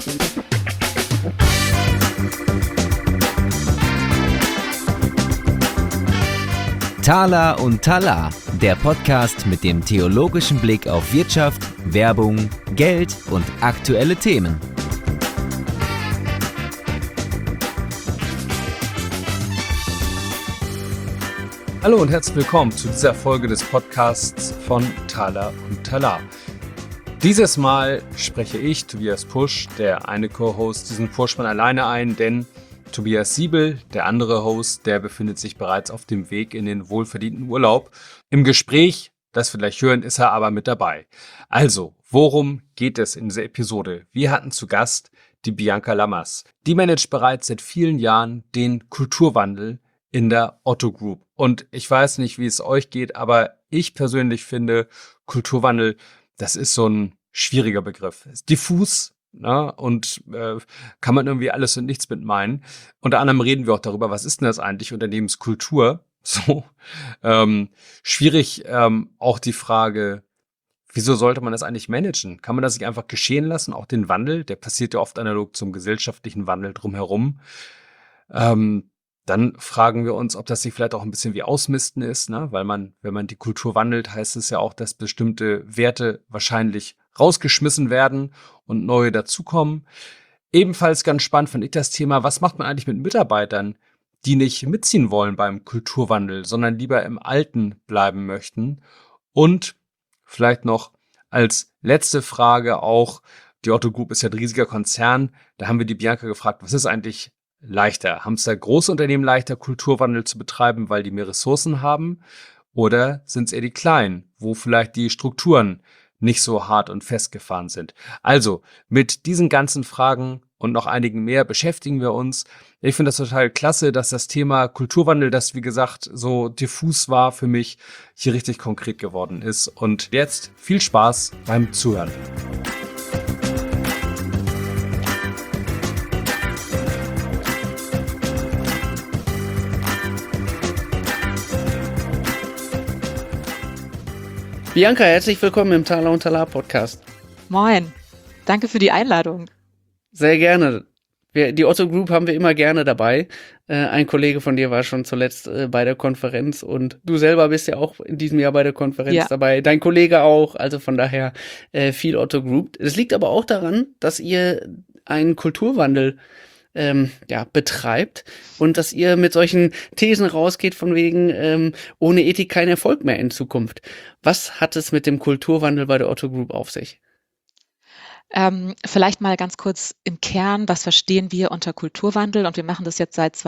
Thaler und Talar, der Podcast mit dem theologischen Blick auf Wirtschaft, Werbung, Geld und aktuelle Themen. Hallo und herzlich willkommen zu dieser Folge des Podcasts von Thaler und Talar. Dieses Mal spreche ich, Tobias Pusch, der eine Co-Host, diesen Vorspann alleine ein, denn Tobias Siebel, der andere Host, der befindet sich bereits auf dem Weg in den wohlverdienten Urlaub. Im Gespräch, das wir gleich hören, ist er aber mit dabei. Also, worum geht es in dieser Episode? Wir hatten zu Gast die Bianca Lammers. Die managt bereits seit vielen Jahren den Kulturwandel in der Otto Group. Und ich weiß nicht, wie es euch geht, aber ich persönlich finde, Kulturwandel, das ist so ein schwieriger Begriff. Ist diffus. Na, und kann man irgendwie alles und nichts mit meinen. Unter anderem reden wir auch darüber, was ist denn das eigentlich, Unternehmenskultur? So schwierig auch die Frage, wieso sollte man das eigentlich managen? Kann man das nicht einfach geschehen lassen? Auch den Wandel, der passiert ja oft analog zum gesellschaftlichen Wandel drumherum. Dann fragen wir uns, ob das nicht vielleicht auch ein bisschen wie Ausmisten ist, ne? Weil wenn man die Kultur wandelt, heißt es ja auch, dass bestimmte Werte wahrscheinlich rausgeschmissen werden und neue dazukommen. Ebenfalls ganz spannend finde ich das Thema, was macht man eigentlich mit Mitarbeitern, die nicht mitziehen wollen beim Kulturwandel, sondern lieber im Alten bleiben möchten? Und vielleicht noch als letzte Frage auch, die Otto Group ist ja ein riesiger Konzern, da haben wir die Bianca gefragt, was ist eigentlich leichter? Haben es da große Unternehmen leichter, Kulturwandel zu betreiben, weil die mehr Ressourcen haben? Oder sind es eher die kleinen, wo vielleicht die Strukturen nicht so hart und festgefahren sind? Also, mit diesen ganzen Fragen und noch einigen mehr beschäftigen wir uns. Ich finde das total klasse, dass das Thema Kulturwandel, das wie gesagt so diffus war für mich, hier richtig konkret geworden ist. Und jetzt viel Spaß beim Zuhören. Bianca, herzlich willkommen im Thaler und Talar Podcast. Moin, danke für die Einladung. Sehr gerne. Die Otto Group haben wir immer gerne dabei. Ein Kollege von dir war schon zuletzt bei der Konferenz und du selber bist ja auch in diesem Jahr bei der Konferenz dabei. Dein Kollege auch, also von daher viel Otto Group. Es liegt aber auch daran, dass ihr einen Kulturwandel betreibt und dass ihr mit solchen Thesen rausgeht von wegen ohne Ethik kein Erfolg mehr in Zukunft. Was hat es mit dem Kulturwandel bei der Otto Group auf sich? Vielleicht mal ganz kurz im Kern, was verstehen wir unter Kulturwandel? Und wir machen das jetzt seit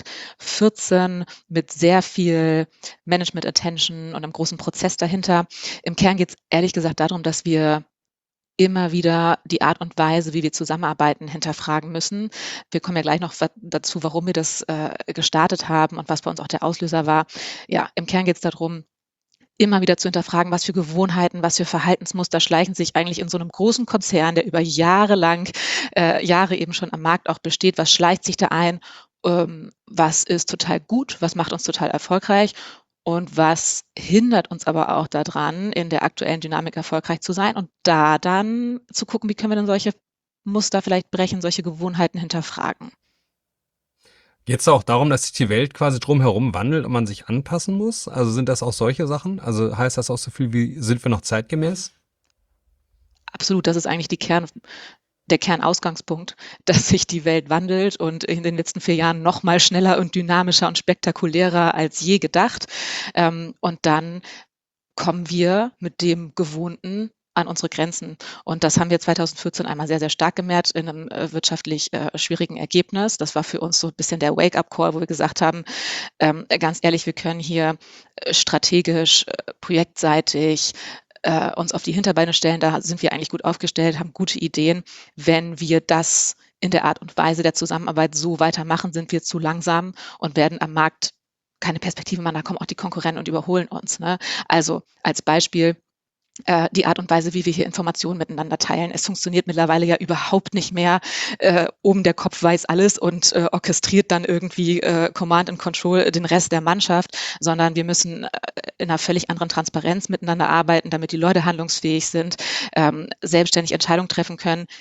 2014 mit sehr viel Management Attention und einem großen Prozess dahinter. Im Kern geht es ehrlich gesagt darum, dass wir immer wieder die Art und Weise, wie wir zusammenarbeiten, hinterfragen müssen. Wir kommen ja gleich noch dazu, warum wir das gestartet haben und was bei uns auch der Auslöser war. Ja, im Kern geht es darum, immer wieder zu hinterfragen, was für Gewohnheiten, was für Verhaltensmuster schleichen sich eigentlich in so einem großen Konzern, der über Jahre eben schon am Markt auch besteht, was schleicht sich da ein, was ist total gut, was macht uns total erfolgreich und was hindert uns aber auch daran, in der aktuellen Dynamik erfolgreich zu sein und da dann zu gucken, wie können wir denn solche Muster vielleicht brechen, solche Gewohnheiten hinterfragen. Geht es auch darum, dass sich die Welt quasi drumherum wandelt und man sich anpassen muss? Also sind das auch solche Sachen? Also heißt das auch so viel wie, sind wir noch zeitgemäß? Absolut, das ist eigentlich der Kernausgangspunkt, dass sich die Welt wandelt und in den letzten 4 Jahren noch mal schneller und dynamischer und spektakulärer als je gedacht. Und dann kommen wir mit dem Gewohnten an unsere Grenzen. Und das haben wir 2014 einmal sehr, sehr stark gemerkt in einem wirtschaftlich schwierigen Ergebnis. Das war für uns so ein bisschen der Wake-up-Call, wo wir gesagt haben, ganz ehrlich, wir können hier strategisch, projektseitig uns auf die Hinterbeine stellen, da sind wir eigentlich gut aufgestellt, haben gute Ideen. Wenn wir das in der Art und Weise der Zusammenarbeit so weitermachen, sind wir zu langsam und werden am Markt keine Perspektive machen, da kommen auch die Konkurrenten und überholen uns. Ne? Also als Beispiel, die Art und Weise, wie wir hier Informationen miteinander teilen. Es funktioniert mittlerweile ja überhaupt nicht mehr. Oben der Kopf weiß alles und orchestriert dann irgendwie Command and Control den Rest der Mannschaft, sondern wir müssen in einer völlig anderen Transparenz miteinander arbeiten, damit die Leute handlungsfähig sind, selbstständig Entscheidungen treffen können.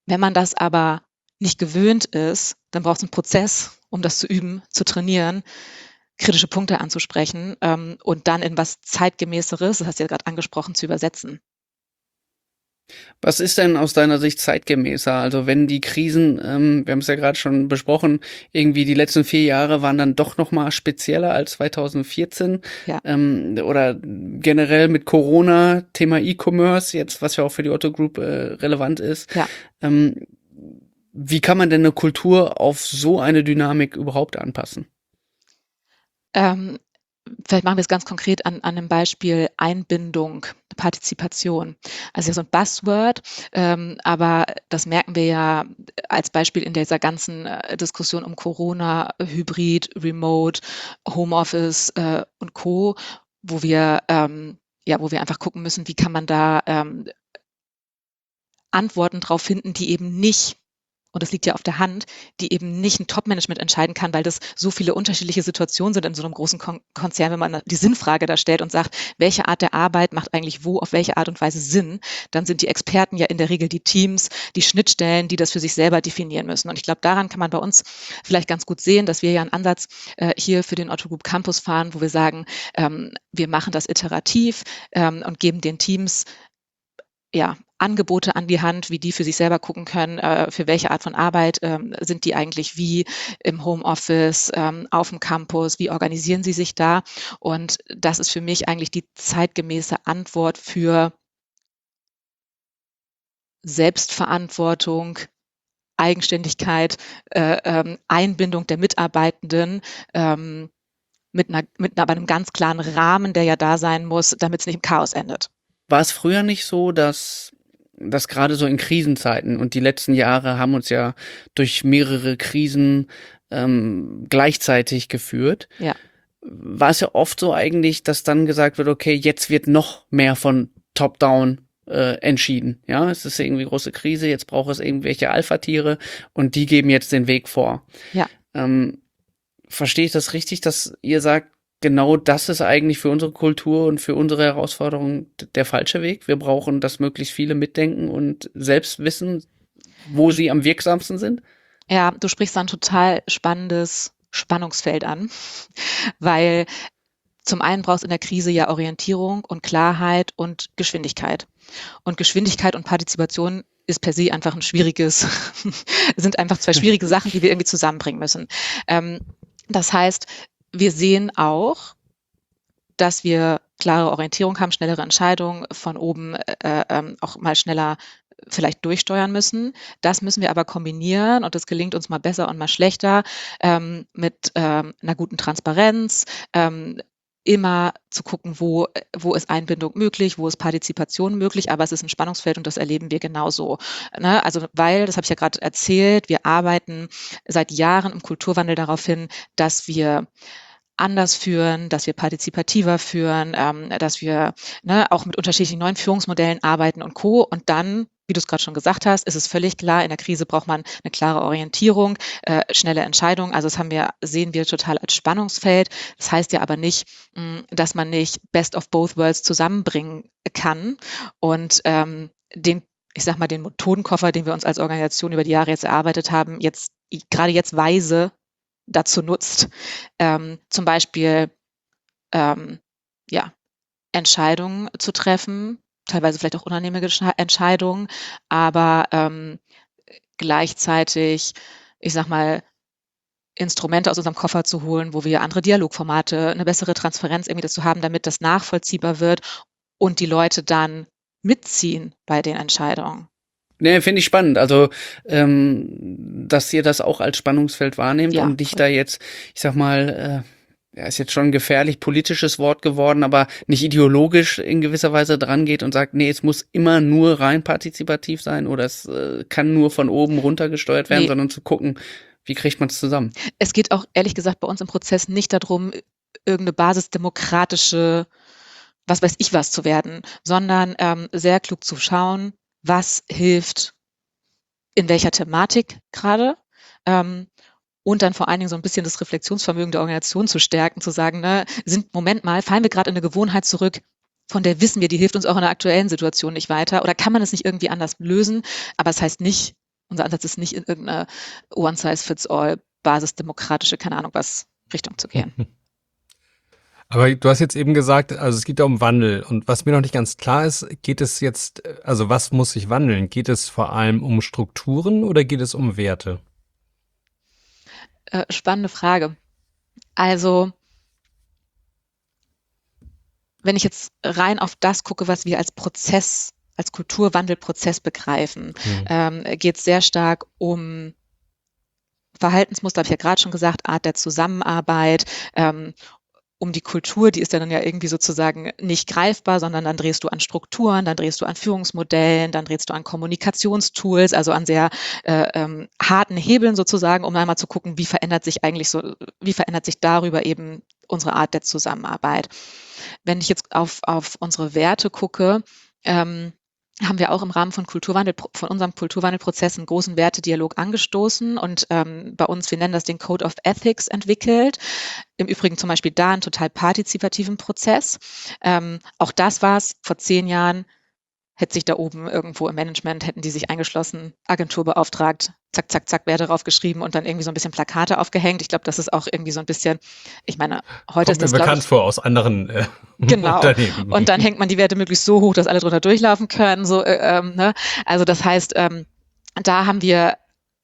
Wenn man das aber nicht gewöhnt ist, dann braucht es einen Prozess, um das zu üben, zu trainieren, kritische Punkte anzusprechen und dann in was Zeitgemäßeres, das hast du ja gerade angesprochen, zu übersetzen. Was ist denn aus deiner Sicht zeitgemäßer? Also wenn die Krisen, wir haben es ja gerade schon besprochen, irgendwie die letzten 4 Jahre waren dann doch noch mal spezieller als 2014. Ja. Oder generell mit Corona, Thema E-Commerce, jetzt was ja auch für die Otto Group relevant ist. Ja. Wie kann man denn eine Kultur auf so eine Dynamik überhaupt anpassen? Vielleicht machen wir es ganz konkret an einem Beispiel Einbindung, Partizipation. Also ja so ein Buzzword, aber das merken wir ja als Beispiel in dieser ganzen Diskussion um Corona, Hybrid, Remote, Homeoffice und Co., wo wir einfach gucken müssen, wie kann man da Antworten drauf finden, die eben nicht, und das liegt ja auf der Hand, die eben nicht ein Top-Management entscheiden kann, weil das so viele unterschiedliche Situationen sind in so einem großen Konzern, wenn man die Sinnfrage da stellt und sagt, welche Art der Arbeit macht eigentlich wo, auf welche Art und Weise Sinn, dann sind die Experten ja in der Regel die Teams, die Schnittstellen, die das für sich selber definieren müssen. Und ich glaube, daran kann man bei uns vielleicht ganz gut sehen, dass wir ja einen Ansatz hier für den Otto Group Campus fahren, wo wir sagen, wir machen das iterativ und geben den Teams Angebote an die Hand, wie die für sich selber gucken können, für welche Art von Arbeit sind die eigentlich wie im Homeoffice, auf dem Campus, wie organisieren sie sich da? Und das ist für mich eigentlich die zeitgemäße Antwort für Selbstverantwortung, Eigenständigkeit, Einbindung der Mitarbeitenden, mit einem ganz klaren Rahmen, der ja da sein muss, damit es nicht im Chaos endet. War es früher nicht so, dass gerade so in Krisenzeiten, und die letzten Jahre haben uns ja durch mehrere Krisen gleichzeitig geführt, Ja. war es ja oft so eigentlich, dass dann gesagt wird, okay, jetzt wird noch mehr von Top-Down entschieden. Ja, es ist irgendwie große Krise, jetzt braucht es irgendwelche Alpha-Tiere und die geben jetzt den Weg vor. Ja. Verstehe ich das richtig, dass ihr sagt, genau das ist eigentlich für unsere Kultur und für unsere Herausforderungen der falsche Weg? Wir brauchen, dass möglichst viele mitdenken und selbst wissen, wo sie am wirksamsten sind? Ja, du sprichst da ein total spannendes Spannungsfeld an, weil zum einen brauchst du in der Krise ja Orientierung und Klarheit und Geschwindigkeit. Und Geschwindigkeit und Partizipation ist per se einfach sind einfach zwei schwierige Sachen, die wir irgendwie zusammenbringen müssen. Das heißt, wir sehen auch, dass wir klare Orientierung haben, schnellere Entscheidungen von oben auch mal schneller vielleicht durchsteuern müssen. Das müssen wir aber kombinieren und das gelingt uns mal besser und mal schlechter mit einer guten Transparenz, immer zu gucken, wo ist Einbindung möglich, wo ist Partizipation möglich, aber es ist ein Spannungsfeld und das erleben wir genauso. Ne? Also weil, das habe ich ja gerade erzählt, wir arbeiten seit Jahren im Kulturwandel darauf hin, dass wir anders führen, dass wir partizipativer führen, dass wir auch mit unterschiedlichen neuen Führungsmodellen arbeiten und Co. Und dann, wie du es gerade schon gesagt hast, ist es völlig klar, in der Krise braucht man eine klare Orientierung, schnelle Entscheidungen. Also das sehen wir total als Spannungsfeld. Das heißt ja aber nicht, dass man nicht Best of both worlds zusammenbringen kann und den Methodenkoffer, den wir uns als Organisation über die Jahre jetzt erarbeitet haben, gerade jetzt weise dazu nutzt, zum Beispiel Entscheidungen zu treffen, teilweise vielleicht auch unangenehme Entscheidungen, aber gleichzeitig, Instrumente aus unserem Koffer zu holen, wo wir andere Dialogformate, eine bessere Transparenz irgendwie dazu haben, damit das nachvollziehbar wird und die Leute dann mitziehen bei den Entscheidungen. Ne, finde ich spannend. Also, dass ihr das auch als Spannungsfeld wahrnehmt und nicht da jetzt, ist jetzt schon ein gefährlich politisches Wort geworden, aber nicht ideologisch in gewisser Weise dran geht und sagt, nee, es muss immer nur rein partizipativ sein oder es kann nur von oben runter gesteuert werden, sondern zu gucken, wie kriegt man es zusammen? Es geht auch ehrlich gesagt bei uns im Prozess nicht darum, irgendeine basisdemokratische, was weiß ich was zu werden, sondern sehr klug zu schauen, was hilft in welcher Thematik gerade und dann vor allen Dingen so ein bisschen das Reflexionsvermögen der Organisation zu stärken, zu sagen, fallen wir gerade in eine Gewohnheit zurück, von der wissen wir, die hilft uns auch in der aktuellen Situation nicht weiter oder kann man es nicht irgendwie anders lösen, aber es heißt nicht, Unser Ansatz ist nicht in irgendeine One-Size-Fits-all basisdemokratische, keine Ahnung was, Richtung zu gehen. Aber du hast jetzt eben gesagt, also es geht ja um Wandel. Und was mir noch nicht ganz klar ist, geht es jetzt, also was muss sich wandeln? Geht es vor allem um Strukturen oder geht es um Werte? Spannende Frage. Also, wenn ich jetzt rein auf das gucke, was wir als Prozess, als Kulturwandelprozess begreifen, geht es sehr stark um Verhaltensmuster, habe ich ja gerade schon gesagt, Art der Zusammenarbeit, um die Kultur, die ist dann ja irgendwie sozusagen nicht greifbar, sondern dann drehst du an Strukturen, dann drehst du an Führungsmodellen, dann drehst du an Kommunikationstools, also an sehr harten Hebeln sozusagen, um einmal zu gucken, wie verändert sich darüber eben unsere Art der Zusammenarbeit. Wenn ich jetzt auf unsere Werte gucke, haben wir auch im Rahmen von unserem Kulturwandelprozess einen großen Wertedialog angestoßen und bei uns, wir nennen das den Code of Ethics, entwickelt. Im Übrigen zum Beispiel da einen total partizipativen Prozess. Auch das war es vor 10 Jahren, hätte sich da oben irgendwo im Management, hätten die sich eingeschlossen, Agentur beauftragt, zack, zack, zack, Werte draufgeschrieben und dann irgendwie so ein bisschen Plakate aufgehängt. Ich glaube, das ist auch irgendwie so ein bisschen, ich meine, heute ist das, mir bekannt vor aus anderen genau. Unternehmen. Und dann hängt man die Werte möglichst so hoch, dass alle drunter durchlaufen können. So, ne? Also das heißt, da haben wir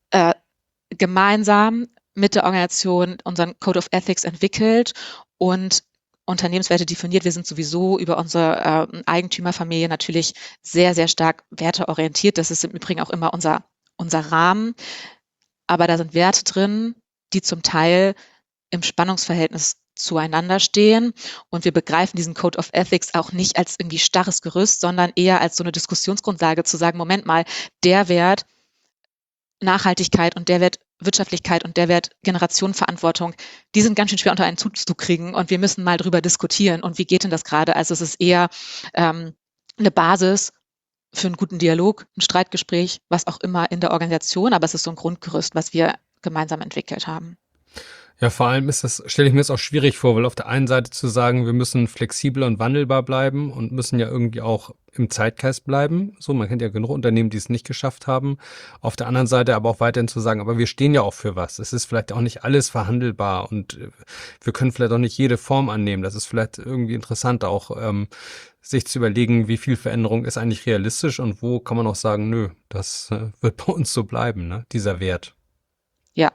gemeinsam mit der Organisation unseren Code of Ethics entwickelt und Unternehmenswerte definiert. Wir sind sowieso über unsere Eigentümerfamilie natürlich sehr, sehr stark werteorientiert. Das ist im Übrigen auch immer unser Rahmen. Aber da sind Werte drin, die zum Teil im Spannungsverhältnis zueinander stehen. Und wir begreifen diesen Code of Ethics auch nicht als irgendwie starres Gerüst, sondern eher als so eine Diskussionsgrundlage zu sagen, Moment mal, der Wert Nachhaltigkeit und der Wert Wirtschaftlichkeit und der Wert Generationenverantwortung, die sind ganz schön schwer unter einen Hut zu kriegen und wir müssen mal drüber diskutieren. Und wie geht denn das gerade? Also es ist eher eine Basis für einen guten Dialog, ein Streitgespräch, was auch immer in der Organisation, aber es ist so ein Grundgerüst, was wir gemeinsam entwickelt haben. Ja, vor allem stelle ich mir das auch schwierig vor, weil auf der einen Seite zu sagen, wir müssen flexibel und wandelbar bleiben und müssen ja irgendwie auch im Zeitgeist bleiben. So, man kennt ja genug Unternehmen, die es nicht geschafft haben. Auf der anderen Seite aber auch weiterhin zu sagen, aber wir stehen ja auch für was. Es ist vielleicht auch nicht alles verhandelbar und wir können vielleicht auch nicht jede Form annehmen. Das ist vielleicht irgendwie interessant auch, sich zu überlegen, wie viel Veränderung ist eigentlich realistisch und wo kann man auch sagen, nö, das wird bei uns so bleiben, ne? Dieser Wert. Ja.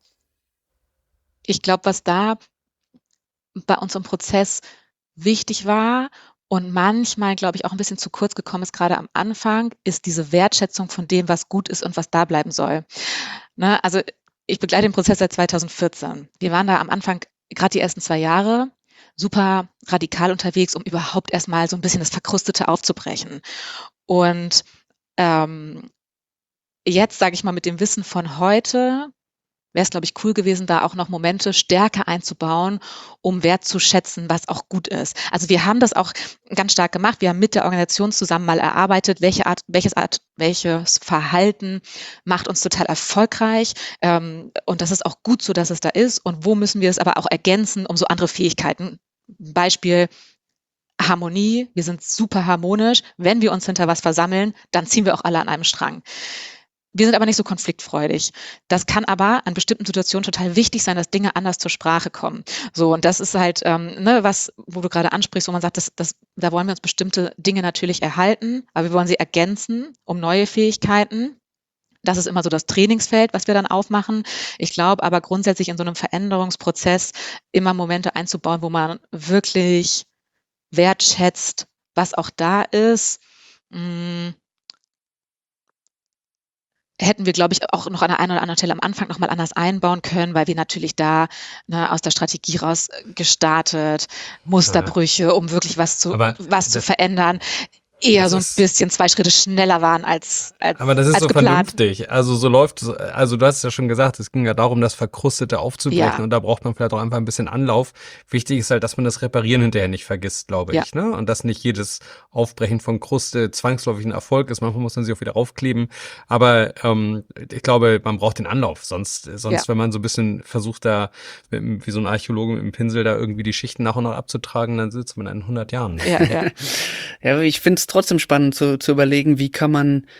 Ich glaube, was da bei uns im Prozess wichtig war und manchmal, glaube ich, auch ein bisschen zu kurz gekommen ist, gerade am Anfang, ist diese Wertschätzung von dem, was gut ist und was da bleiben soll. Ne? Also ich begleite den Prozess seit 2014. Wir waren da am Anfang, gerade die ersten 2 Jahre, super radikal unterwegs, um überhaupt erstmal so ein bisschen das Verkrustete aufzubrechen. Und jetzt, sage ich mal, mit dem Wissen von heute, wäre es, glaube ich, cool gewesen, da auch noch Momente stärker einzubauen, um wertzuschätzen, was auch gut ist. Also wir haben das auch ganz stark gemacht. Wir haben mit der Organisation zusammen mal erarbeitet, welches Verhalten macht uns total erfolgreich. Und das ist auch gut so, dass es da ist. Und wo müssen wir es aber auch ergänzen, um so andere Fähigkeiten. Beispiel Harmonie. Wir sind super harmonisch. Wenn wir uns hinter was versammeln, dann ziehen wir auch alle an einem Strang. Wir sind aber nicht so konfliktfreudig. Das kann aber an bestimmten Situationen total wichtig sein, dass Dinge anders zur Sprache kommen. So, und das ist halt was, wo du gerade ansprichst, wo man sagt, da wollen wir uns bestimmte Dinge natürlich erhalten, aber wir wollen sie ergänzen um neue Fähigkeiten. Das ist immer so das Trainingsfeld, was wir dann aufmachen. Ich glaube aber grundsätzlich in so einem Veränderungsprozess immer Momente einzubauen, wo man wirklich wertschätzt, was auch da ist. Hätten wir, glaube ich, auch noch an der einen oder anderen Stelle am Anfang nochmal anders einbauen können, weil wir natürlich da aus der Strategie raus gestartet, Musterbrüche, um wirklich was zu verändern, eher so ein bisschen 2 Schritte schneller waren als aber das ist als so geplant. vernünftig. Also so läuft es, also du hast es ja schon gesagt, es ging ja darum, das Verkrustete aufzubrechen und da braucht man vielleicht auch einfach ein bisschen Anlauf. Wichtig ist halt, dass man das Reparieren hinterher nicht vergisst, glaube ich, ne? Und dass nicht jedes Aufbrechen von Kruste zwangsläufig ein Erfolg ist. Manchmal muss man sie auch wieder aufkleben. Aber ich glaube, man braucht den Anlauf. Sonst, wenn man so ein bisschen versucht, da wie so ein Archäologe mit dem Pinsel da irgendwie die Schichten nach und nach abzutragen, dann sitzt man in 100 Jahren. Ja, ich finde es trotzdem spannend zu überlegen, wie kann man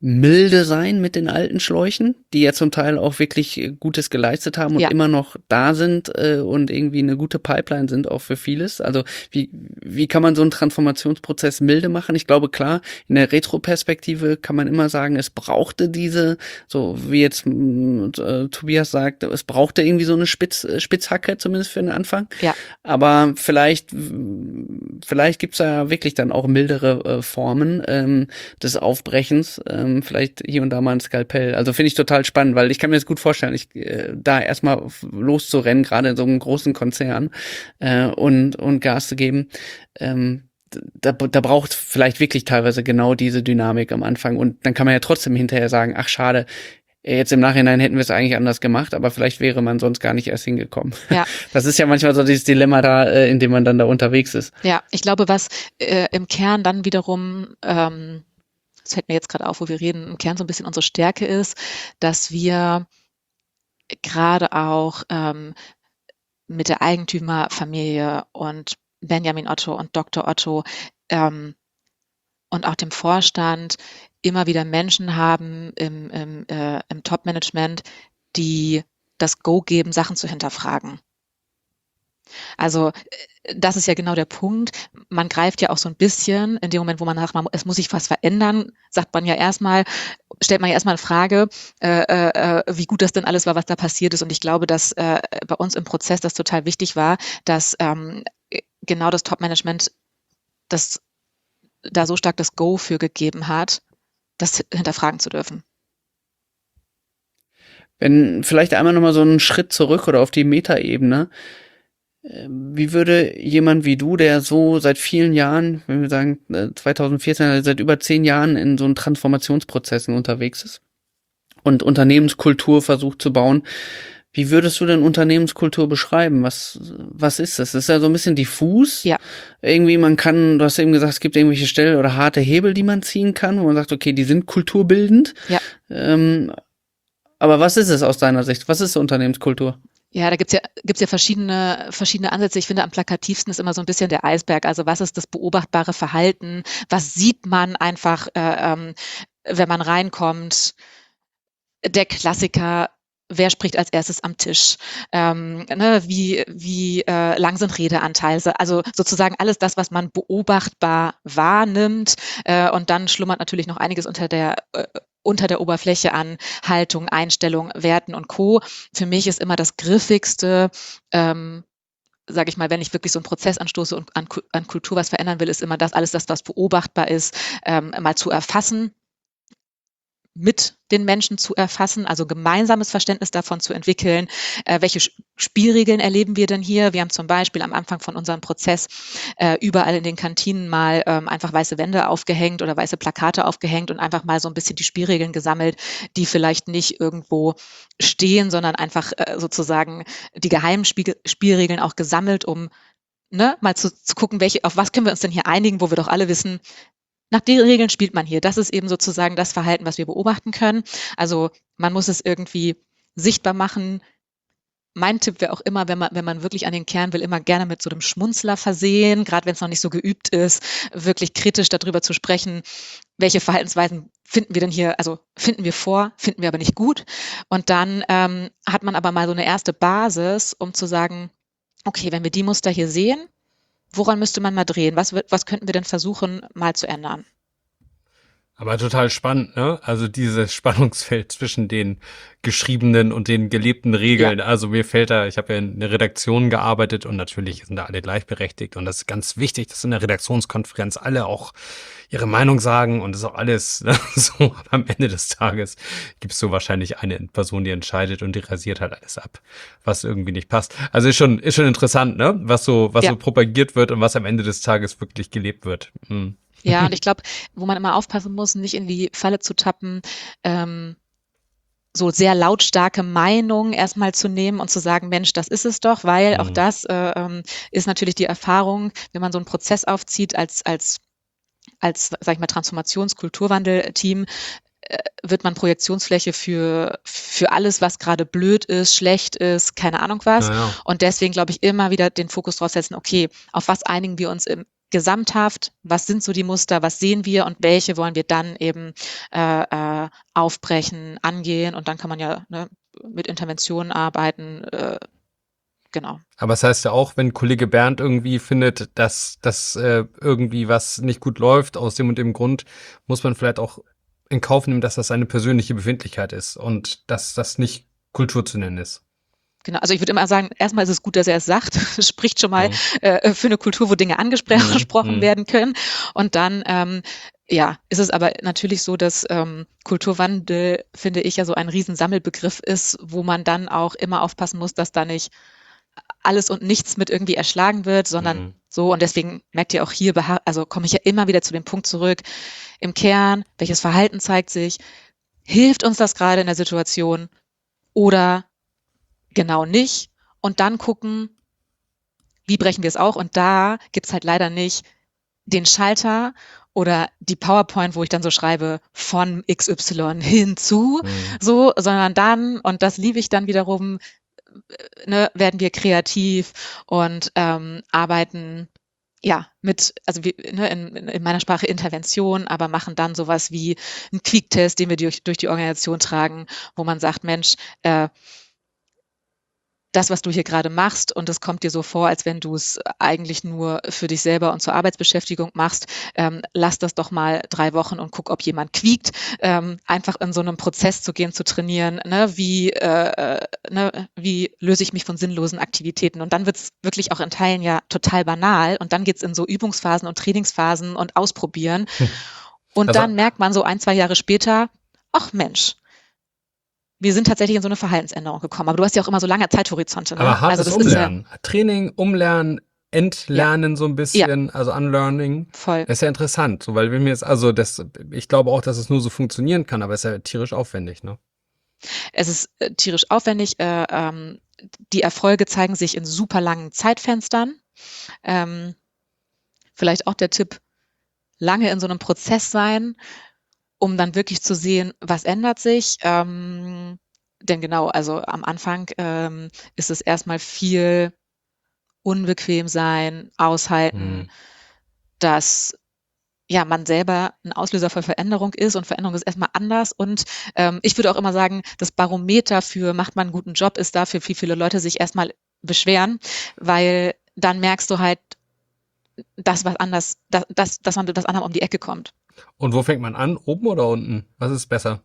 milde sein mit den alten Schläuchen, die ja zum Teil auch wirklich Gutes geleistet haben und immer noch da sind und irgendwie eine gute Pipeline sind auch für vieles. Also wie kann man so einen Transformationsprozess milde machen? Ich glaube, klar, in der Retroperspektive kann man immer sagen, es brauchte diese, so wie jetzt Tobias sagt, es brauchte irgendwie so eine Spitzhacke, zumindest für den Anfang. Ja. Aber vielleicht gibt's da wirklich dann auch mildere Formen des Aufbrechens, vielleicht hier und da mal ein Skalpell. Also finde ich total spannend, weil ich kann mir das gut vorstellen, da erstmal loszurennen, gerade in so einem großen Konzern und Gas zu geben. Da braucht vielleicht wirklich teilweise genau diese Dynamik am Anfang. Und dann kann man ja trotzdem hinterher sagen, ach schade, jetzt im Nachhinein hätten wir es eigentlich anders gemacht, aber vielleicht wäre man sonst gar nicht erst hingekommen. Ja. Das ist ja manchmal so dieses Dilemma da, in dem man dann da unterwegs ist. Ja, ich glaube, was im Kern dann wiederum, das fällt mir jetzt gerade auf, wo wir reden, im Kern so ein bisschen unsere Stärke ist, dass wir gerade auch mit der Eigentümerfamilie und Benjamin Otto und Dr. Otto und auch dem Vorstand immer wieder Menschen haben im Top-Management, die das Go geben, Sachen zu hinterfragen. Also das ist ja genau der Punkt. Man greift ja auch so ein bisschen in dem Moment, wo man sagt, es muss sich was verändern, stellt man ja erstmal in Frage, wie gut das denn alles war, was da passiert ist. Und ich glaube, dass bei uns im Prozess das total wichtig war, dass genau das Top-Management das da so stark das Go für gegeben hat, das hinterfragen zu dürfen. Wenn vielleicht einmal nochmal so einen Schritt zurück oder auf die Metaebene. Wie würde jemand wie du, der so seit vielen Jahren, wenn wir sagen 2014, seit über 10 Jahren in so einen Transformationsprozessen unterwegs ist und Unternehmenskultur versucht zu bauen, wie würdest du denn Unternehmenskultur beschreiben? Was ist das? Das ist ja so ein bisschen diffus. Ja. Irgendwie du hast eben gesagt, es gibt irgendwelche Stellen oder harte Hebel, die man ziehen kann, wo man sagt, okay, die sind kulturbildend. Ja. Aber was ist es aus deiner Sicht? Was ist Unternehmenskultur? Ja, da gibt's ja verschiedene Ansätze. Ich finde, am plakativsten ist immer so ein bisschen der Eisberg. Also was ist das beobachtbare Verhalten? Was sieht man einfach, wenn man reinkommt? Der Klassiker, wer spricht als erstes am Tisch? Wie lang sind Redeanteile? Also sozusagen alles das, was man beobachtbar wahrnimmt. Und dann schlummert natürlich noch einiges unter der Oberfläche an Haltung, Einstellung, Werten und Co. Für mich ist immer das Griffigste, sage ich mal, wenn ich wirklich so einen Prozess anstoße und an Kultur was verändern will, ist immer alles das, was beobachtbar ist, mal zu erfassen, mit den Menschen zu erfassen, also gemeinsames Verständnis davon zu entwickeln, welche Spielregeln erleben wir denn hier? Wir haben zum Beispiel am Anfang von unserem Prozess überall in den Kantinen mal einfach weiße Wände aufgehängt oder weiße Plakate aufgehängt und einfach mal so ein bisschen die Spielregeln gesammelt, die vielleicht nicht irgendwo stehen, sondern einfach sozusagen die geheimen Spielregeln auch gesammelt, um mal zu gucken, auf was können wir uns denn hier einigen, wo wir doch alle wissen, nach den Regeln spielt man hier. Das ist eben sozusagen das Verhalten, was wir beobachten können. Also man muss es irgendwie sichtbar machen. Mein Tipp wäre auch immer, wenn man wirklich an den Kern will, immer gerne mit so einem Schmunzler versehen, gerade wenn es noch nicht so geübt ist, wirklich kritisch darüber zu sprechen, welche Verhaltensweisen finden wir denn hier, also finden wir vor, finden wir aber nicht gut. Und dann hat man aber mal so eine erste Basis, um zu sagen, okay, wenn wir die Muster hier sehen, woran müsste man mal drehen? Was könnten wir denn versuchen, mal zu ändern? Aber total spannend, ne? Also dieses Spannungsfeld zwischen den geschriebenen und den gelebten Regeln. Ja. Also mir fällt ich habe ja in der Redaktion gearbeitet und natürlich sind da alle gleichberechtigt und das ist ganz wichtig, dass in der Redaktionskonferenz alle auch ihre Meinung sagen und das ist auch alles so. Aber am Ende des Tages gibt es so wahrscheinlich eine Person, die entscheidet und die rasiert halt alles ab, was irgendwie nicht passt. Also ist schon interessant, ne? Was so propagiert wird und was am Ende des Tages wirklich gelebt wird. Mhm. Ja, und ich glaube, wo man immer aufpassen muss, nicht in die Falle zu tappen, so sehr lautstarke Meinungen erstmal zu nehmen und zu sagen, Mensch, das ist es doch, weil auch das ist natürlich die Erfahrung, wenn man so einen Prozess aufzieht als sag ich mal, Transformationskulturwandel-Team, wird man Projektionsfläche für alles, was gerade blöd ist, schlecht ist, keine Ahnung was. Ja. Und deswegen glaube ich immer wieder den Fokus drauf setzen, okay, auf was einigen wir uns im gesamthaft, was sind so die Muster, was sehen wir und welche wollen wir dann eben aufbrechen, angehen und dann kann man ja mit Interventionen arbeiten, genau. Aber das heißt ja auch, wenn Kollege Bernd irgendwie findet, dass irgendwie was nicht gut läuft, aus dem und dem Grund, muss man vielleicht auch in Kauf nehmen, dass das eine persönliche Befindlichkeit ist und dass das nicht Kultur zu nennen ist. Genau, also ich würde immer sagen, erstmal ist es gut, dass er es sagt. Es spricht schon mal für eine Kultur, wo Dinge angesprochen werden können. Und dann, ist es aber natürlich so, dass Kulturwandel, finde ich, ja so ein Riesensammelbegriff ist, wo man dann auch immer aufpassen muss, dass da nicht alles und nichts mit irgendwie erschlagen wird, sondern so. Und deswegen merkt ihr auch hier, also komme ich ja immer wieder zu dem Punkt zurück. Im Kern, welches Verhalten zeigt sich? Hilft uns das gerade in der Situation oder genau nicht? Und dann gucken, wie brechen wir es auch? Und da gibt es halt leider nicht den Schalter oder die PowerPoint, wo ich dann so schreibe, von XY hinzu, so, sondern dann, und das liebe ich dann wiederum, werden wir kreativ und arbeiten in meiner Sprache Intervention, aber machen dann sowas wie einen Quick-Test, den wir durch die Organisation tragen, wo man sagt, Mensch, das, was du hier gerade machst, und es kommt dir so vor, als wenn du es eigentlich nur für dich selber und zur Arbeitsbeschäftigung machst, lass das doch mal 3 Wochen und guck, ob jemand quiekt. Einfach in so einem Prozess zu gehen, zu trainieren, wie löse ich mich von sinnlosen Aktivitäten. Und dann wird es wirklich auch in Teilen ja total banal. Und dann geht es in so Übungsphasen und Trainingsphasen und Ausprobieren. Und Also- dann merkt man so 1, 2 Jahre später, ach Mensch, wir sind tatsächlich in so eine Verhaltensänderung gekommen. Aber du hast ja auch immer so lange Zeithorizonte. Ne? Aber hartes das Umlernen. Training, Umlernen, Entlernen so ein bisschen, also Unlearning. Voll. Das ist ja interessant, so, weil ich glaube auch, dass es nur so funktionieren kann, aber es ist ja tierisch aufwendig, ne? Es ist tierisch aufwendig. Die Erfolge zeigen sich in super langen Zeitfenstern. Vielleicht auch der Tipp, lange in so einem Prozess sein, um dann wirklich zu sehen, was ändert sich. Denn genau, also am Anfang ist es erstmal viel unbequem sein, aushalten, dass man selber ein Auslöser für Veränderung ist und Veränderung ist erstmal anders. Und ich würde auch immer sagen, das Barometer für macht man einen guten Job ist dafür, wie viele Leute sich erstmal beschweren, weil dann merkst du halt, dass was anders, dass man mit was anderem um die Ecke kommt. Und wo fängt man an? Oben oder unten? Was ist besser?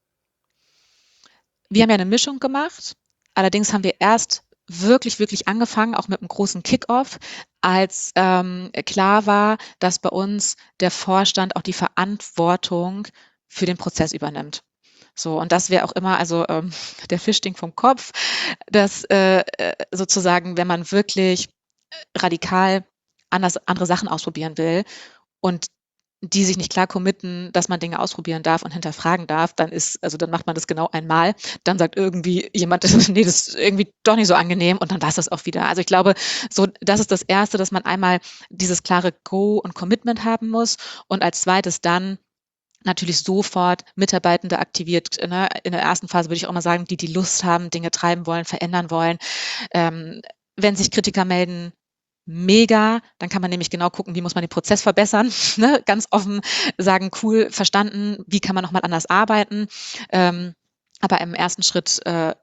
Wir haben ja eine Mischung gemacht. Allerdings haben wir erst wirklich, wirklich angefangen, auch mit einem großen Kick-Off, als klar war, dass bei uns der Vorstand auch die Verantwortung für den Prozess übernimmt. So, und das wäre auch immer, also der Fischding vom Kopf, dass sozusagen, wenn man wirklich radikal andere Sachen ausprobieren will und die sich nicht klar committen, dass man Dinge ausprobieren darf und hinterfragen darf, dann macht man das genau einmal. Dann sagt irgendwie jemand, nee, das ist irgendwie doch nicht so angenehm und dann war es das auch wieder. Also ich glaube, so, das ist das Erste, dass man einmal dieses klare Go und Commitment haben muss und als zweites dann natürlich sofort Mitarbeitende aktiviert. Ne? In der ersten Phase würde ich auch mal sagen, die Lust haben, Dinge treiben wollen, verändern wollen. Wenn sich Kritiker melden, mega, dann kann man nämlich genau gucken, wie muss man den Prozess verbessern, ne? Ganz offen sagen, cool, verstanden, wie kann man nochmal anders arbeiten, aber im ersten Schritt,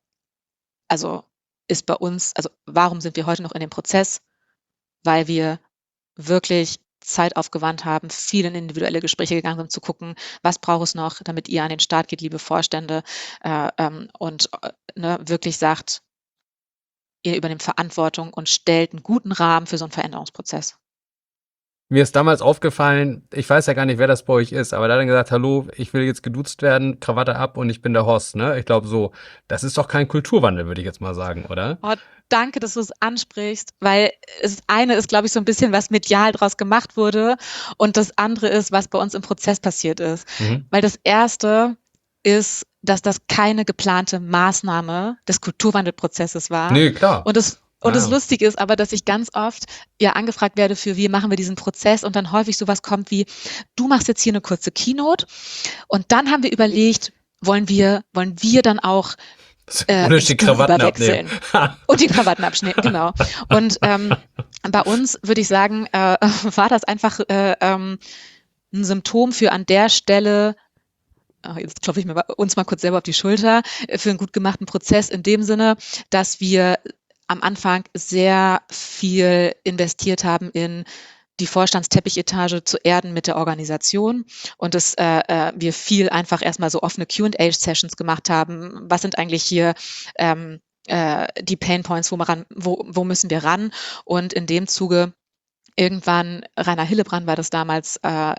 ist bei uns, warum sind wir heute noch in dem Prozess? Weil wir wirklich Zeit aufgewandt haben, viel in individuelle Gespräche gegangen sind, zu gucken, was braucht es noch, damit ihr an den Start geht, liebe Vorstände, und wirklich sagt, ihr übernimmt Verantwortung und stellt einen guten Rahmen für so einen Veränderungsprozess. Mir ist damals aufgefallen, ich weiß ja gar nicht, wer das bei euch ist, aber da hat er gesagt, hallo, ich will jetzt geduzt werden, Krawatte ab und ich bin der Horst, ne? Ich glaube so, das ist doch kein Kulturwandel, würde ich jetzt mal sagen, oder? Oh, danke, dass du es ansprichst, weil das eine ist, glaube ich, so ein bisschen, was medial draus gemacht wurde und das andere ist, was bei uns im Prozess passiert ist. Weil das erste ist, dass das keine geplante Maßnahme des Kulturwandelprozesses war. Nee, klar. Und das Lustige ist aber, dass ich ganz oft angefragt werde für, wie machen wir diesen Prozess und dann häufig sowas kommt wie, du machst jetzt hier eine kurze Keynote und dann haben wir überlegt, wollen wir dann auch und die Krawatten abnehmen. Und die Krawatten abschneiden, genau. Und Bei uns würde ich sagen, war das einfach ein Symptom für an der Stelle, jetzt klopfe ich mir uns mal kurz selber auf die Schulter, für einen gut gemachten Prozess in dem Sinne, dass wir am Anfang sehr viel investiert haben in die Vorstandsteppichetage zu erden mit der Organisation und dass wir viel einfach erstmal so offene Q&A-Sessions gemacht haben. Was sind eigentlich hier die Pain Points, wo müssen wir ran? Und in dem Zuge irgendwann, Rainer Hillebrand war das damals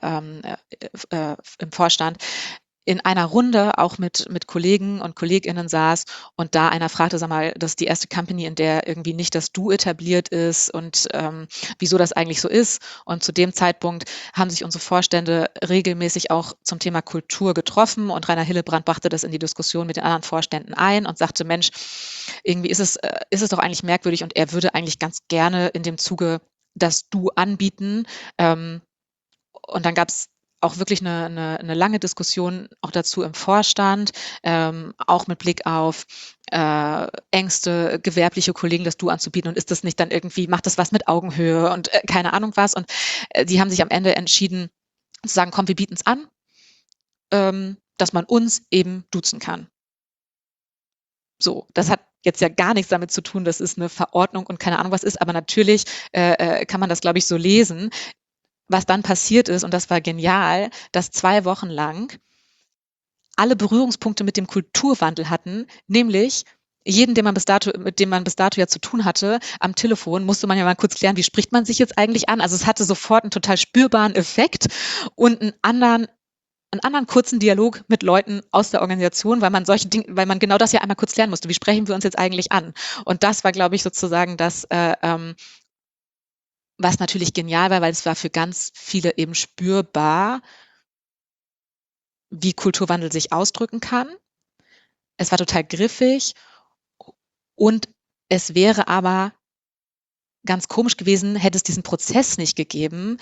im Vorstand, in einer Runde auch mit Kollegen und KollegInnen saß und da einer fragte, sag mal, das ist die erste Company, in der irgendwie nicht das Du etabliert ist und wieso das eigentlich so ist. Und zu dem Zeitpunkt haben sich unsere Vorstände regelmäßig auch zum Thema Kultur getroffen und Rainer Hillebrand brachte das in die Diskussion mit den anderen Vorständen ein und sagte, Mensch, irgendwie ist es doch eigentlich merkwürdig und er würde eigentlich ganz gerne in dem Zuge das Du anbieten. Und dann gab es auch wirklich eine lange Diskussion auch dazu im Vorstand, auch mit Blick auf Ängste, gewerbliche Kollegen das Du anzubieten und ist das nicht dann irgendwie, macht das was mit Augenhöhe und keine Ahnung was und die haben sich am Ende entschieden zu sagen, komm, wir bieten es an, dass man uns eben duzen kann. So, das hat jetzt ja gar nichts damit zu tun, dass es eine Verordnung und keine Ahnung was ist, aber natürlich kann man das, glaube ich, so lesen. Was dann passiert ist, und das war genial, dass 2 Wochen lang alle Berührungspunkte mit dem Kulturwandel hatten, nämlich jeden, mit dem man bis dato ja zu tun hatte, am Telefon musste man ja mal kurz klären, wie spricht man sich jetzt eigentlich an? Also es hatte sofort einen total spürbaren Effekt und einen anderen kurzen Dialog mit Leuten aus der Organisation, weil man genau das ja einmal kurz klären musste. Wie sprechen wir uns jetzt eigentlich an? Und das war, glaube ich, sozusagen das, was natürlich genial war, weil es war für ganz viele eben spürbar, wie Kulturwandel sich ausdrücken kann. Es war total griffig und es wäre aber ganz komisch gewesen, hätte es diesen Prozess nicht gegeben.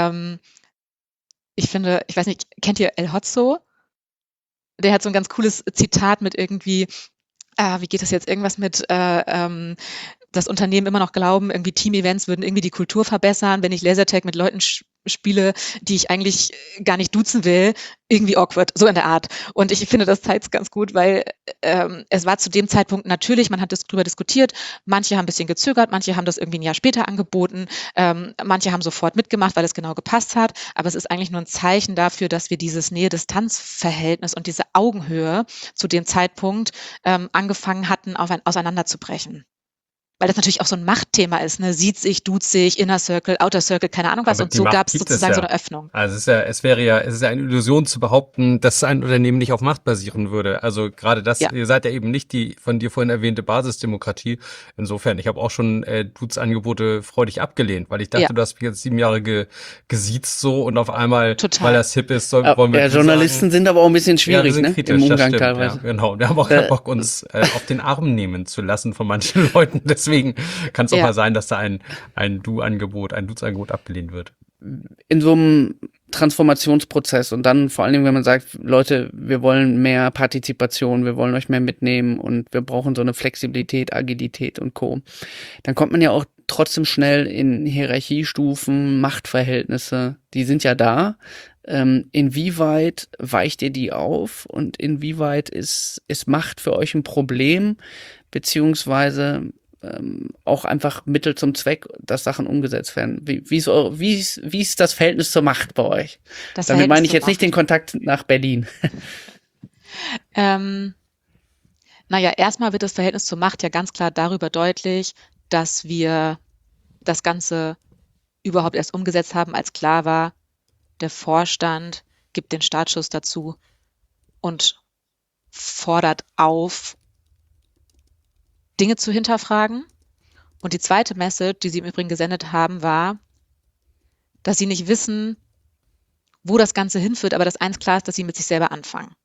Ich finde, ich weiß nicht, kennt ihr El Hotzo? Der hat so ein ganz cooles Zitat mit irgendwie, wie geht das jetzt? Irgendwas mit das Unternehmen immer noch glauben, irgendwie Team-Events würden irgendwie die Kultur verbessern, wenn ich Lasertag mit Leuten spiele, die ich eigentlich gar nicht duzen will, irgendwie awkward, so in der Art. Und ich finde, das zeigt es ganz gut, weil es war zu dem Zeitpunkt natürlich, man hat darüber diskutiert, manche haben ein bisschen gezögert, manche haben das irgendwie ein Jahr später angeboten, manche haben sofort mitgemacht, weil es genau gepasst hat, aber es ist eigentlich nur ein Zeichen dafür, dass wir dieses Nähe-Distanz-Verhältnis und diese Augenhöhe zu dem Zeitpunkt angefangen hatten, auseinanderzubrechen. Weil das natürlich auch so ein Machtthema ist, ne? Sieht sich, duzt sich, Inner Circle, Outer Circle, keine Ahnung was. Aber Und so gab es sozusagen so eine Öffnung. Also es ist ja eine Illusion zu behaupten, dass ein Unternehmen nicht auf Macht basieren würde. Also gerade das, ihr seid ja eben nicht die von dir vorhin erwähnte Basisdemokratie. Insofern, ich habe auch schon Dudes-Angebote freudig abgelehnt, weil ich dachte, du hast mich jetzt 7 Jahre gesiezt so und auf einmal, weil das hip ist, wollen wir Journalisten sagen, sind aber auch ein bisschen schwierig, ne? Kritisch, Im Umgang stimmt, teilweise. Ja, genau, wir haben auch keinen Bock, uns auf den Arm nehmen zu lassen von manchen Leuten. Deswegen kann es auch mal sein, dass da ein Dudes-Angebot abgelehnt wird. In so einem Transformationsprozess und dann vor allen Dingen, wenn man sagt, Leute, wir wollen mehr Partizipation, wir wollen euch mehr mitnehmen und wir brauchen so eine Flexibilität, Agilität und Co., dann kommt man ja auch trotzdem schnell in Hierarchiestufen, Machtverhältnisse, die sind ja da. Inwieweit weicht ihr die auf und inwieweit ist Macht für euch ein Problem, beziehungsweise auch einfach Mittel zum Zweck, dass Sachen umgesetzt werden. Wie ist das Verhältnis zur Macht bei euch? Damit meine ich jetzt nicht den Kontakt nach Berlin. Naja, erstmal wird das Verhältnis zur Macht ja ganz klar darüber deutlich, dass wir das Ganze überhaupt erst umgesetzt haben, als klar war, der Vorstand gibt den Startschuss dazu und fordert auf, Dinge zu hinterfragen. Und die zweite Message, die sie im Übrigen gesendet haben, war, dass sie nicht wissen, wo das Ganze hinführt, aber dass eins klar ist, dass sie mit sich selber anfangen.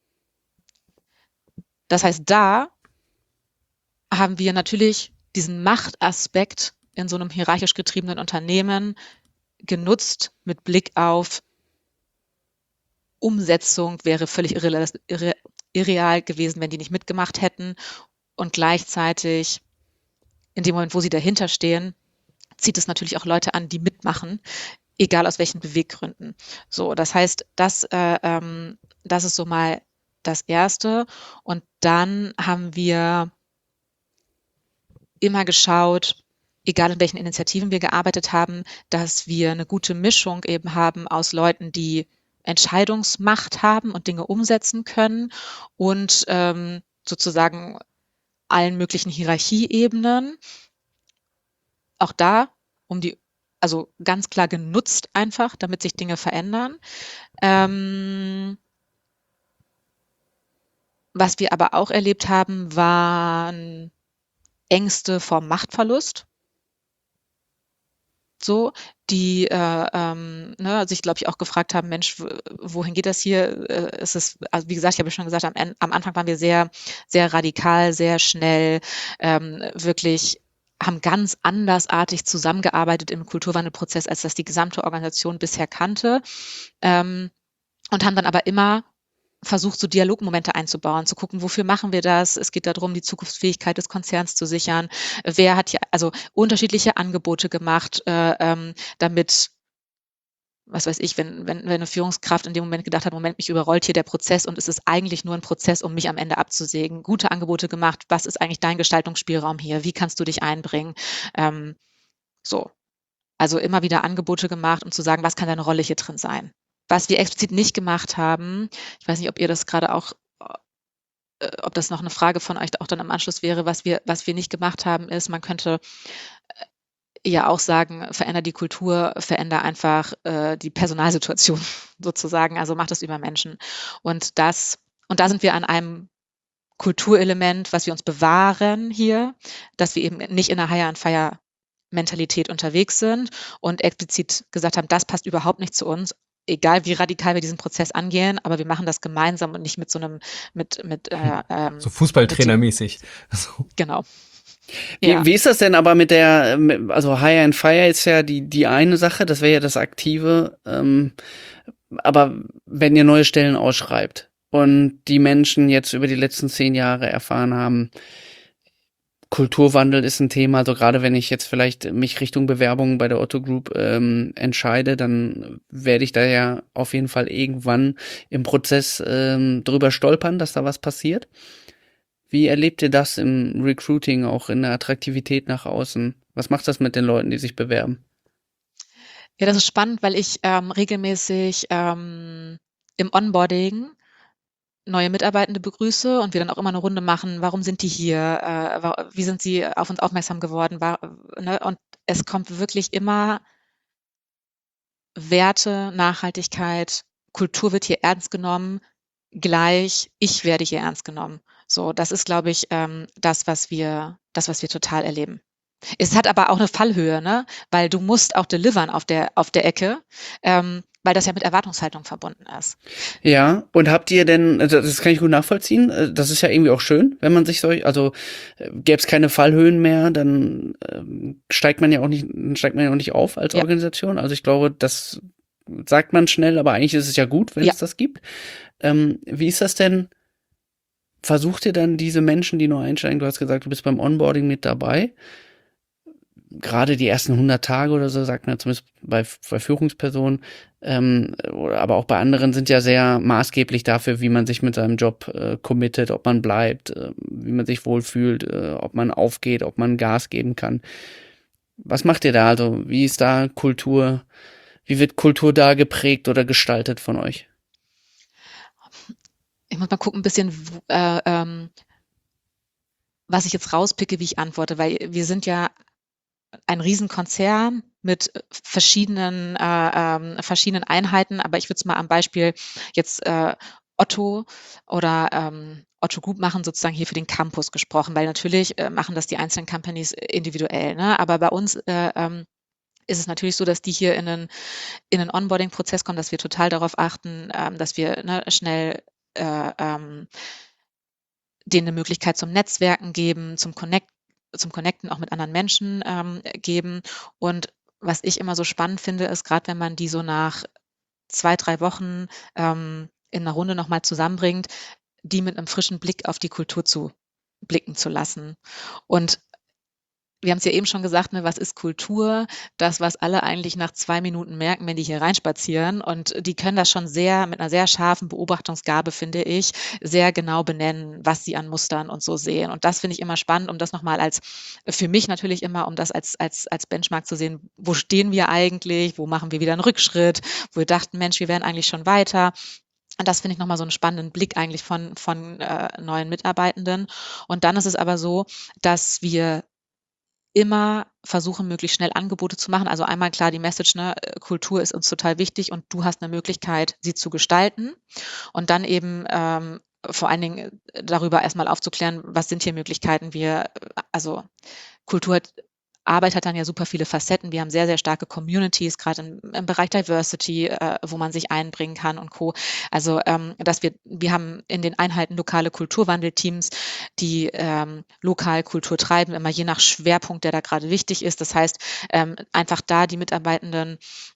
Das heißt, da haben wir natürlich diesen Machtaspekt in so einem hierarchisch getriebenen Unternehmen genutzt mit Blick auf Umsetzung wäre völlig irreal gewesen, wenn die nicht mitgemacht hätten. Und gleichzeitig, in dem Moment, wo sie dahinter stehen, zieht es natürlich auch Leute an, die mitmachen, egal aus welchen Beweggründen. So, das heißt, das ist so mal das Erste. Und dann haben wir immer geschaut, egal in welchen Initiativen wir gearbeitet haben, dass wir eine gute Mischung eben haben aus Leuten, die Entscheidungsmacht haben und Dinge umsetzen können und sozusagen allen möglichen Hierarchieebenen. Auch da, also ganz klar genutzt einfach, damit sich Dinge verändern. Was wir aber auch erlebt haben, waren Ängste vor Machtverlust. So, die sich, glaube ich, auch gefragt haben, Mensch, wohin geht das hier? Also wie gesagt, ich habe ja schon gesagt, am Anfang waren wir sehr, sehr radikal, sehr schnell, wirklich haben ganz andersartig zusammengearbeitet im Kulturwandelprozess, als das die gesamte Organisation bisher kannte, und haben dann aber immer versucht, so Dialogmomente einzubauen, zu gucken, wofür machen wir das? Es geht darum, die Zukunftsfähigkeit des Konzerns zu sichern. Wer hat hier also unterschiedliche Angebote gemacht, damit, was weiß ich, wenn eine Führungskraft in dem Moment gedacht hat, Moment, mich überrollt hier der Prozess und es ist eigentlich nur ein Prozess, um mich am Ende abzusägen. Gute Angebote gemacht. Was ist eigentlich dein Gestaltungsspielraum hier? Wie kannst du dich einbringen? So. Also immer wieder Angebote gemacht, um zu sagen, was kann deine Rolle hier drin sein? Was wir explizit nicht gemacht haben, ich weiß nicht, ob ihr das gerade auch, ob das noch eine Frage von euch auch dann im Anschluss wäre, was wir nicht gemacht haben, ist, man könnte ja auch sagen, veränder die Kultur, veränder einfach die Personalsituation sozusagen, also mach das über Menschen. Und da sind wir an einem Kulturelement, was wir uns bewahren hier, dass wir eben nicht in einer Hire-and-Fire-Mentalität unterwegs sind und explizit gesagt haben, das passt überhaupt nicht zu uns, egal wie radikal wir diesen Prozess angehen, aber wir machen das gemeinsam und nicht mit so einem, so Fußballtrainermäßig. Genau. Wie ist das denn aber mit also Hire and Fire ist ja die eine Sache, das wäre ja das Aktive, aber wenn ihr neue Stellen ausschreibt und die Menschen jetzt über die letzten 10 Jahre erfahren haben, Kulturwandel ist ein Thema, also gerade wenn ich jetzt vielleicht mich Richtung Bewerbung bei der Otto Group entscheide, dann werde ich da ja auf jeden Fall irgendwann im Prozess drüber stolpern, dass da was passiert. Wie erlebt ihr das im Recruiting, auch in der Attraktivität nach außen? Was macht das mit den Leuten, die sich bewerben? Ja, das ist spannend, weil ich regelmäßig im Onboarding neue Mitarbeitende begrüße und wir dann auch immer eine Runde machen, warum sind die hier, wie sind sie auf uns aufmerksam geworden, und es kommt wirklich immer Werte, Nachhaltigkeit, Kultur wird hier ernst genommen, gleich ich werde hier ernst genommen. So, das ist, glaube ich, das, was wir total erleben. Es hat aber auch eine Fallhöhe, ne? Weil du musst auch delivern auf der Ecke, weil das ja mit Erwartungshaltung verbunden ist. Ja, und habt ihr denn, das kann ich gut nachvollziehen, das ist ja irgendwie auch schön, wenn man sich gäbe es keine Fallhöhen mehr, dann steigt man ja auch nicht auf als Organisation. Also ich glaube, das sagt man schnell, aber eigentlich ist es ja gut, wenn es das gibt. Wie ist das denn? Versucht ihr dann diese Menschen, die neu einsteigen, du hast gesagt, du bist beim Onboarding mit dabei, gerade die ersten 100 Tage oder so, sagt man zumindest bei Führungspersonen, aber auch bei anderen sind ja sehr maßgeblich dafür, wie man sich mit seinem Job committet, ob man bleibt, wie man sich wohlfühlt, ob man aufgeht, ob man Gas geben kann. Was macht ihr da? Also wie ist da Kultur, wie wird Kultur da geprägt oder gestaltet von euch? Ich muss mal gucken, ein bisschen, was ich jetzt rauspicke, wie ich antworte, weil wir sind ja ein Riesenkonzern mit verschiedenen Einheiten, aber ich würde es mal am Beispiel jetzt Otto oder Otto Group machen, sozusagen hier für den Campus gesprochen, weil natürlich machen das die einzelnen Companies individuell, ne? Aber bei uns ist es natürlich so, dass die hier in einen Onboarding-Prozess kommen, dass wir total darauf achten, dass wir schnell denen eine Möglichkeit zum Netzwerken geben, zum Connecten auch mit anderen Menschen geben. Und was ich immer so spannend finde, ist gerade, wenn man die so nach 2, 3 Wochen in einer Runde nochmal zusammenbringt, die mit einem frischen Blick auf die Kultur zu blicken zu lassen. Und wir haben es ja eben schon gesagt, ne, was ist Kultur? Das, was alle eigentlich nach 2 Minuten merken, wenn die hier reinspazieren. Und die können das schon sehr mit einer sehr scharfen Beobachtungsgabe, finde ich, sehr genau benennen, was sie an Mustern und so sehen. Und das finde ich immer spannend, um das nochmal für mich natürlich immer, um das als Benchmark zu sehen, wo stehen wir eigentlich, wo machen wir wieder einen Rückschritt, wo wir dachten, Mensch, wir wären eigentlich schon weiter. Und das finde ich nochmal so einen spannenden Blick eigentlich von neuen Mitarbeitenden. Und dann ist es aber so, dass wir immer versuchen, möglichst schnell Angebote zu machen. Also einmal klar die Message, ne, Kultur ist uns total wichtig und du hast eine Möglichkeit, sie zu gestalten. Und dann eben vor allen Dingen darüber erstmal aufzuklären, was sind hier Möglichkeiten. Also Kultur Arbeit hat dann ja super viele Facetten. Wir haben sehr, sehr starke Communities, gerade im Bereich Diversity, wo man sich einbringen kann und Co. Also, wir haben in den Einheiten lokale Kulturwandelteams, die lokal Kultur treiben, immer je nach Schwerpunkt, der da gerade wichtig ist. Das heißt, einfach da die Mitarbeitenden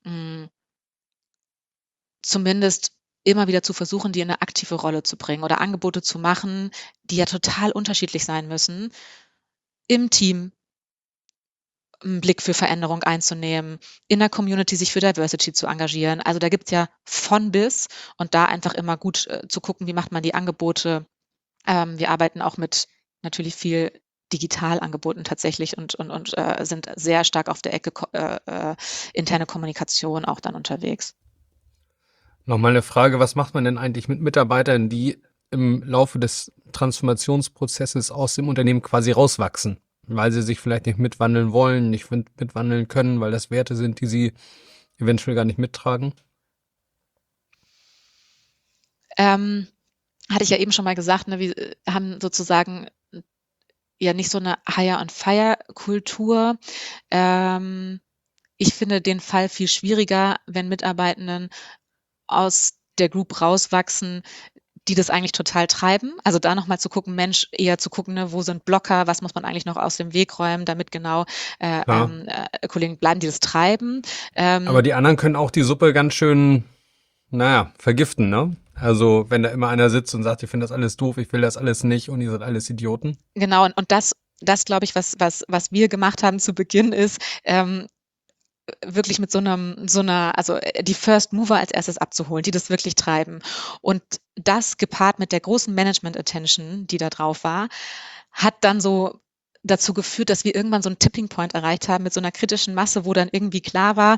zumindest immer wieder zu versuchen, die in eine aktive Rolle zu bringen oder Angebote zu machen, die ja total unterschiedlich sein müssen, im Team 'n Blick für Veränderung einzunehmen, in der Community sich für Diversity zu engagieren. Also, da gibt's ja von bis und da einfach immer gut, zu gucken, wie macht man die Angebote. Wir arbeiten auch mit natürlich viel Digitalangeboten tatsächlich und sind sehr stark auf der Ecke interne Kommunikation auch dann unterwegs. Nochmal eine Frage, was macht man denn eigentlich mit Mitarbeitern, die im Laufe des Transformationsprozesses aus dem Unternehmen quasi rauswachsen, weil sie sich vielleicht nicht mitwandeln wollen, nicht mitwandeln können, weil das Werte sind, die sie eventuell gar nicht mittragen? Hatte ich ja eben schon mal gesagt, ne, wir haben sozusagen ja nicht so eine Hire-and-Fire-Kultur. Ich finde den Fall viel schwieriger, wenn Mitarbeitenden aus der Group rauswachsen, die das eigentlich total treiben. Also da noch mal zu gucken, Mensch, eher zu gucken, ne, wo sind Blocker, was muss man eigentlich noch aus dem Weg räumen, damit genau Klar. Kollegen bleiben, die das treiben. Aber die anderen können auch die Suppe ganz schön, vergiften, ne? Also, wenn da immer einer sitzt und sagt, ich finde das alles doof, ich will das alles nicht und ihr seid alles Idioten. Genau, und das glaube ich, was wir gemacht haben zu Beginn ist, wirklich mit also die First Mover als erstes abzuholen, die das wirklich treiben. Und das gepaart mit der großen Management Attention, die da drauf war, hat dann so dazu geführt, dass wir irgendwann so einen Tipping Point erreicht haben mit so einer kritischen Masse, wo dann irgendwie klar war,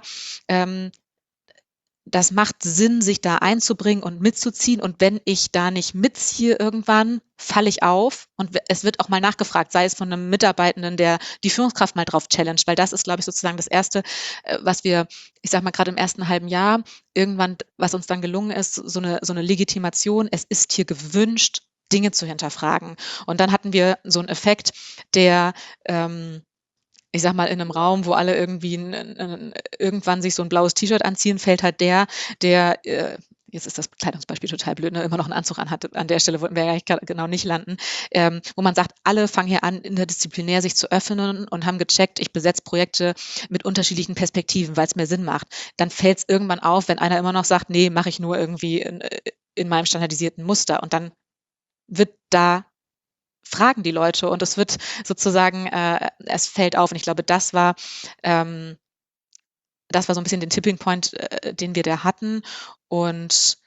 das macht Sinn, sich da einzubringen und mitzuziehen. Und wenn ich da nicht mitziehe irgendwann, falle ich auf. Und es wird auch mal nachgefragt, sei es von einem Mitarbeitenden, der die Führungskraft mal drauf challenged, weil das ist, glaube ich, sozusagen das Erste, was wir, ich sag mal, gerade im ersten halben Jahr, irgendwann, was uns dann gelungen ist, so eine Legitimation, es ist hier gewünscht, Dinge zu hinterfragen. Und dann hatten wir so einen Effekt, der ich sag mal, in einem Raum, wo alle irgendwie irgendwann sich so ein blaues T-Shirt anziehen, fällt halt der jetzt ist das Kleidungsbeispiel total blöd, ne, immer noch einen Anzug anhat. An der Stelle wollten wir ja eigentlich genau nicht landen. Wo man sagt, alle fangen hier an, interdisziplinär sich zu öffnen und haben gecheckt, ich besetze Projekte mit unterschiedlichen Perspektiven, weil es mir Sinn macht. Dann fällt es irgendwann auf, wenn einer immer noch sagt, nee, mache ich nur irgendwie in meinem standardisierten Muster. Und dann wird da fragen die Leute und es wird sozusagen, es fällt auf. Und ich glaube, das war so ein bisschen den Tipping Point, den wir da hatten. Und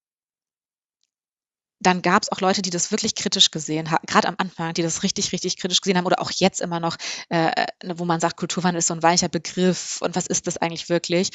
dann gab es auch Leute, die das wirklich kritisch gesehen haben, gerade am Anfang, die das richtig, richtig kritisch gesehen haben oder auch jetzt immer noch, wo man sagt, Kulturwandel ist so ein weicher Begriff und was ist das eigentlich wirklich?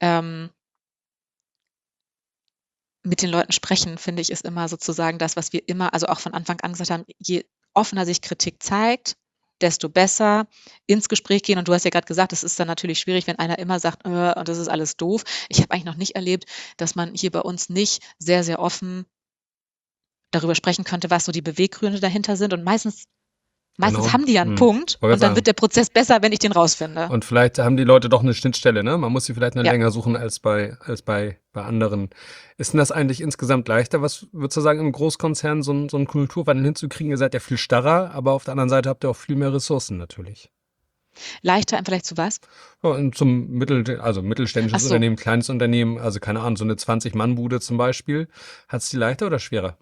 Mit den Leuten sprechen, finde ich, ist immer sozusagen das, was wir immer, also auch von Anfang an gesagt haben, je offener sich Kritik zeigt, desto besser ins Gespräch gehen. Und du hast ja gerade gesagt, es ist dann natürlich schwierig, wenn einer immer sagt, und das ist alles doof. Ich habe eigentlich noch nicht erlebt, dass man hier bei uns nicht sehr, sehr offen darüber sprechen könnte, was so die Beweggründe dahinter sind. Und meistens Genau. haben die ja einen Punkt Wollte und dann sagen. wird der Prozess besser, wenn ich den rausfinde. Und vielleicht haben die Leute doch eine Schnittstelle, ne? Man muss sie vielleicht noch Ja. länger suchen als bei anderen. Ist denn das eigentlich insgesamt leichter? Was würdest du sagen, im Großkonzern so einen Kulturwandel hinzukriegen? Ihr seid ja viel starrer, aber auf der anderen Seite habt ihr auch viel mehr Ressourcen natürlich. Leichter im Vergleich zu was? Ja, und zum mittelständisches Ach so. Unternehmen, kleines Unternehmen, also keine Ahnung, so eine 20-Mann-Bude zum Beispiel. Hat es die leichter oder schwerer?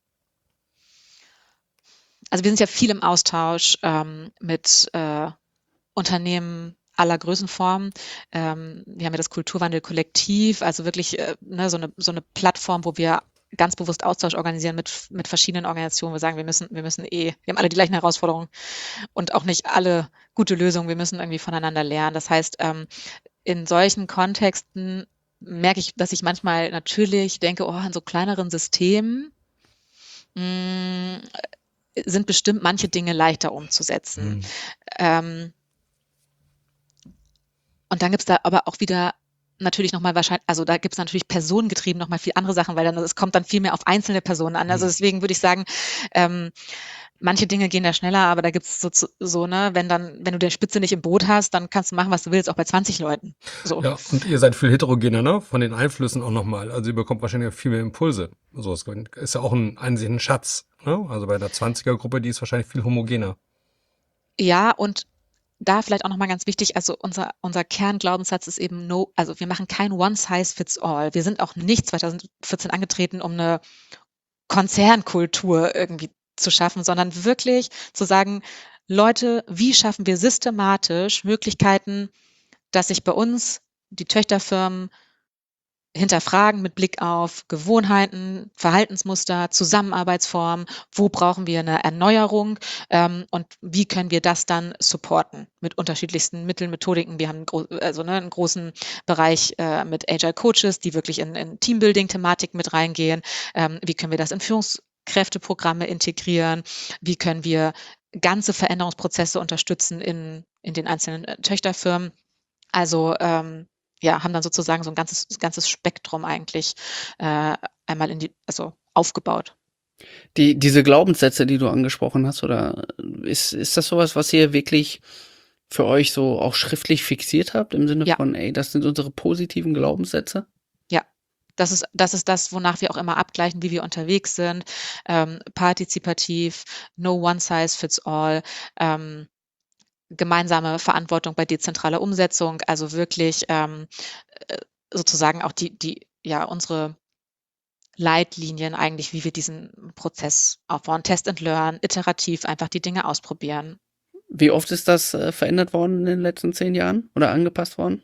Also wir sind ja viel im Austausch mit Unternehmen aller Größenformen. Wir haben ja das Kulturwandel-Kollektiv, also wirklich so eine Plattform, wo wir ganz bewusst Austausch organisieren mit verschiedenen Organisationen. Wir sagen, wir haben alle die gleichen Herausforderungen und auch nicht alle gute Lösungen. Wir müssen irgendwie voneinander lernen. Das heißt, in solchen Kontexten merke ich, dass ich manchmal natürlich denke, in so kleineren Systemen sind bestimmt manche Dinge leichter umzusetzen. Und dann gibt es da aber auch wieder natürlich nochmal wahrscheinlich, also da gibt es natürlich personengetrieben nochmal viel andere Sachen, weil es kommt dann viel mehr auf einzelne Personen an. Also deswegen würde ich sagen, manche Dinge gehen da schneller, aber da gibt es wenn du die Spitze nicht im Boot hast, dann kannst du machen, was du willst, auch bei 20 Leuten. So. Ja, und ihr seid viel heterogener, ne? Von den Einflüssen auch nochmal. Also ihr bekommt wahrscheinlich viel mehr Impulse. So, es ist ja auch ein Schatz, ne? Also bei der 20er-Gruppe, die ist wahrscheinlich viel homogener. Ja, und da vielleicht auch nochmal ganz wichtig, also unser Kernglaubenssatz ist eben also wir machen kein One-Size-Fits-All. Wir sind auch nicht 2014 angetreten, um eine Konzernkultur irgendwie zu schaffen, sondern wirklich zu sagen, Leute, wie schaffen wir systematisch Möglichkeiten, dass sich bei uns die Töchterfirmen hinterfragen mit Blick auf Gewohnheiten, Verhaltensmuster, Zusammenarbeitsformen, wo brauchen wir eine Erneuerung und wie können wir das dann supporten mit unterschiedlichsten Mitteln, Methodiken. Wir haben einen großen Bereich mit Agile Coaches, die wirklich in Teambuilding-Thematik mit reingehen. Wie können wir das in Führungskräfteprogramme integrieren? Wie können wir ganze Veränderungsprozesse unterstützen in den einzelnen Töchterfirmen? Also haben dann sozusagen so ein ganzes Spektrum eigentlich einmal aufgebaut. Diese Glaubenssätze, die du angesprochen hast, oder ist das sowas, was ihr wirklich für euch so auch schriftlich fixiert habt, im Sinne von, das sind unsere positiven Glaubenssätze? Ja, das ist das, wonach wir auch immer abgleichen, wie wir unterwegs sind. Partizipativ, no one size fits all, gemeinsame Verantwortung bei dezentraler Umsetzung, also wirklich sozusagen auch unsere Leitlinien eigentlich, wie wir diesen Prozess aufbauen. Test and Learn, iterativ einfach die Dinge ausprobieren. Wie oft ist das verändert worden in den letzten 10 Jahren oder angepasst worden?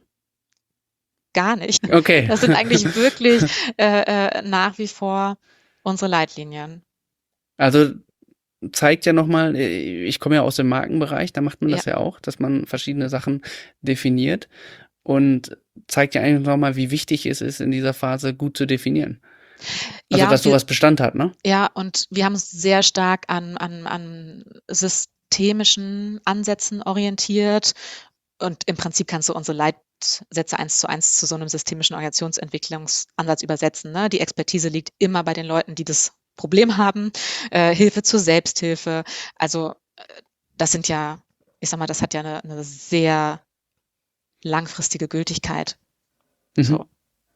Gar nicht. Okay. Das sind eigentlich wirklich nach wie vor unsere Leitlinien. Also zeigt ja nochmal, ich komme ja aus dem Markenbereich, da macht man das ja auch, dass man verschiedene Sachen definiert und zeigt ja eigentlich nochmal, wie wichtig es ist, in dieser Phase gut zu definieren. Also, dass sowas Bestand hat, ne? Ja, und wir haben uns sehr stark an systemischen Ansätzen orientiert und im Prinzip kannst du unsere Leitsätze 1:1 zu so einem systemischen Organisationsentwicklungsansatz übersetzen, ne? Die Expertise liegt immer bei den Leuten, die das Problem haben, Hilfe zur Selbsthilfe. Also das sind ja, ich sag mal, das hat ja eine sehr langfristige Gültigkeit. So.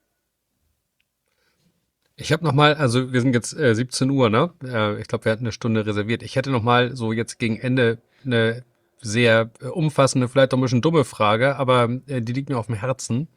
Ich habe nochmal, also wir sind jetzt 17 Uhr, ne? Ich glaube, wir hatten eine Stunde reserviert. Ich hätte nochmal so jetzt gegen Ende eine sehr umfassende, vielleicht auch ein bisschen dumme Frage, aber die liegt mir auf dem Herzen.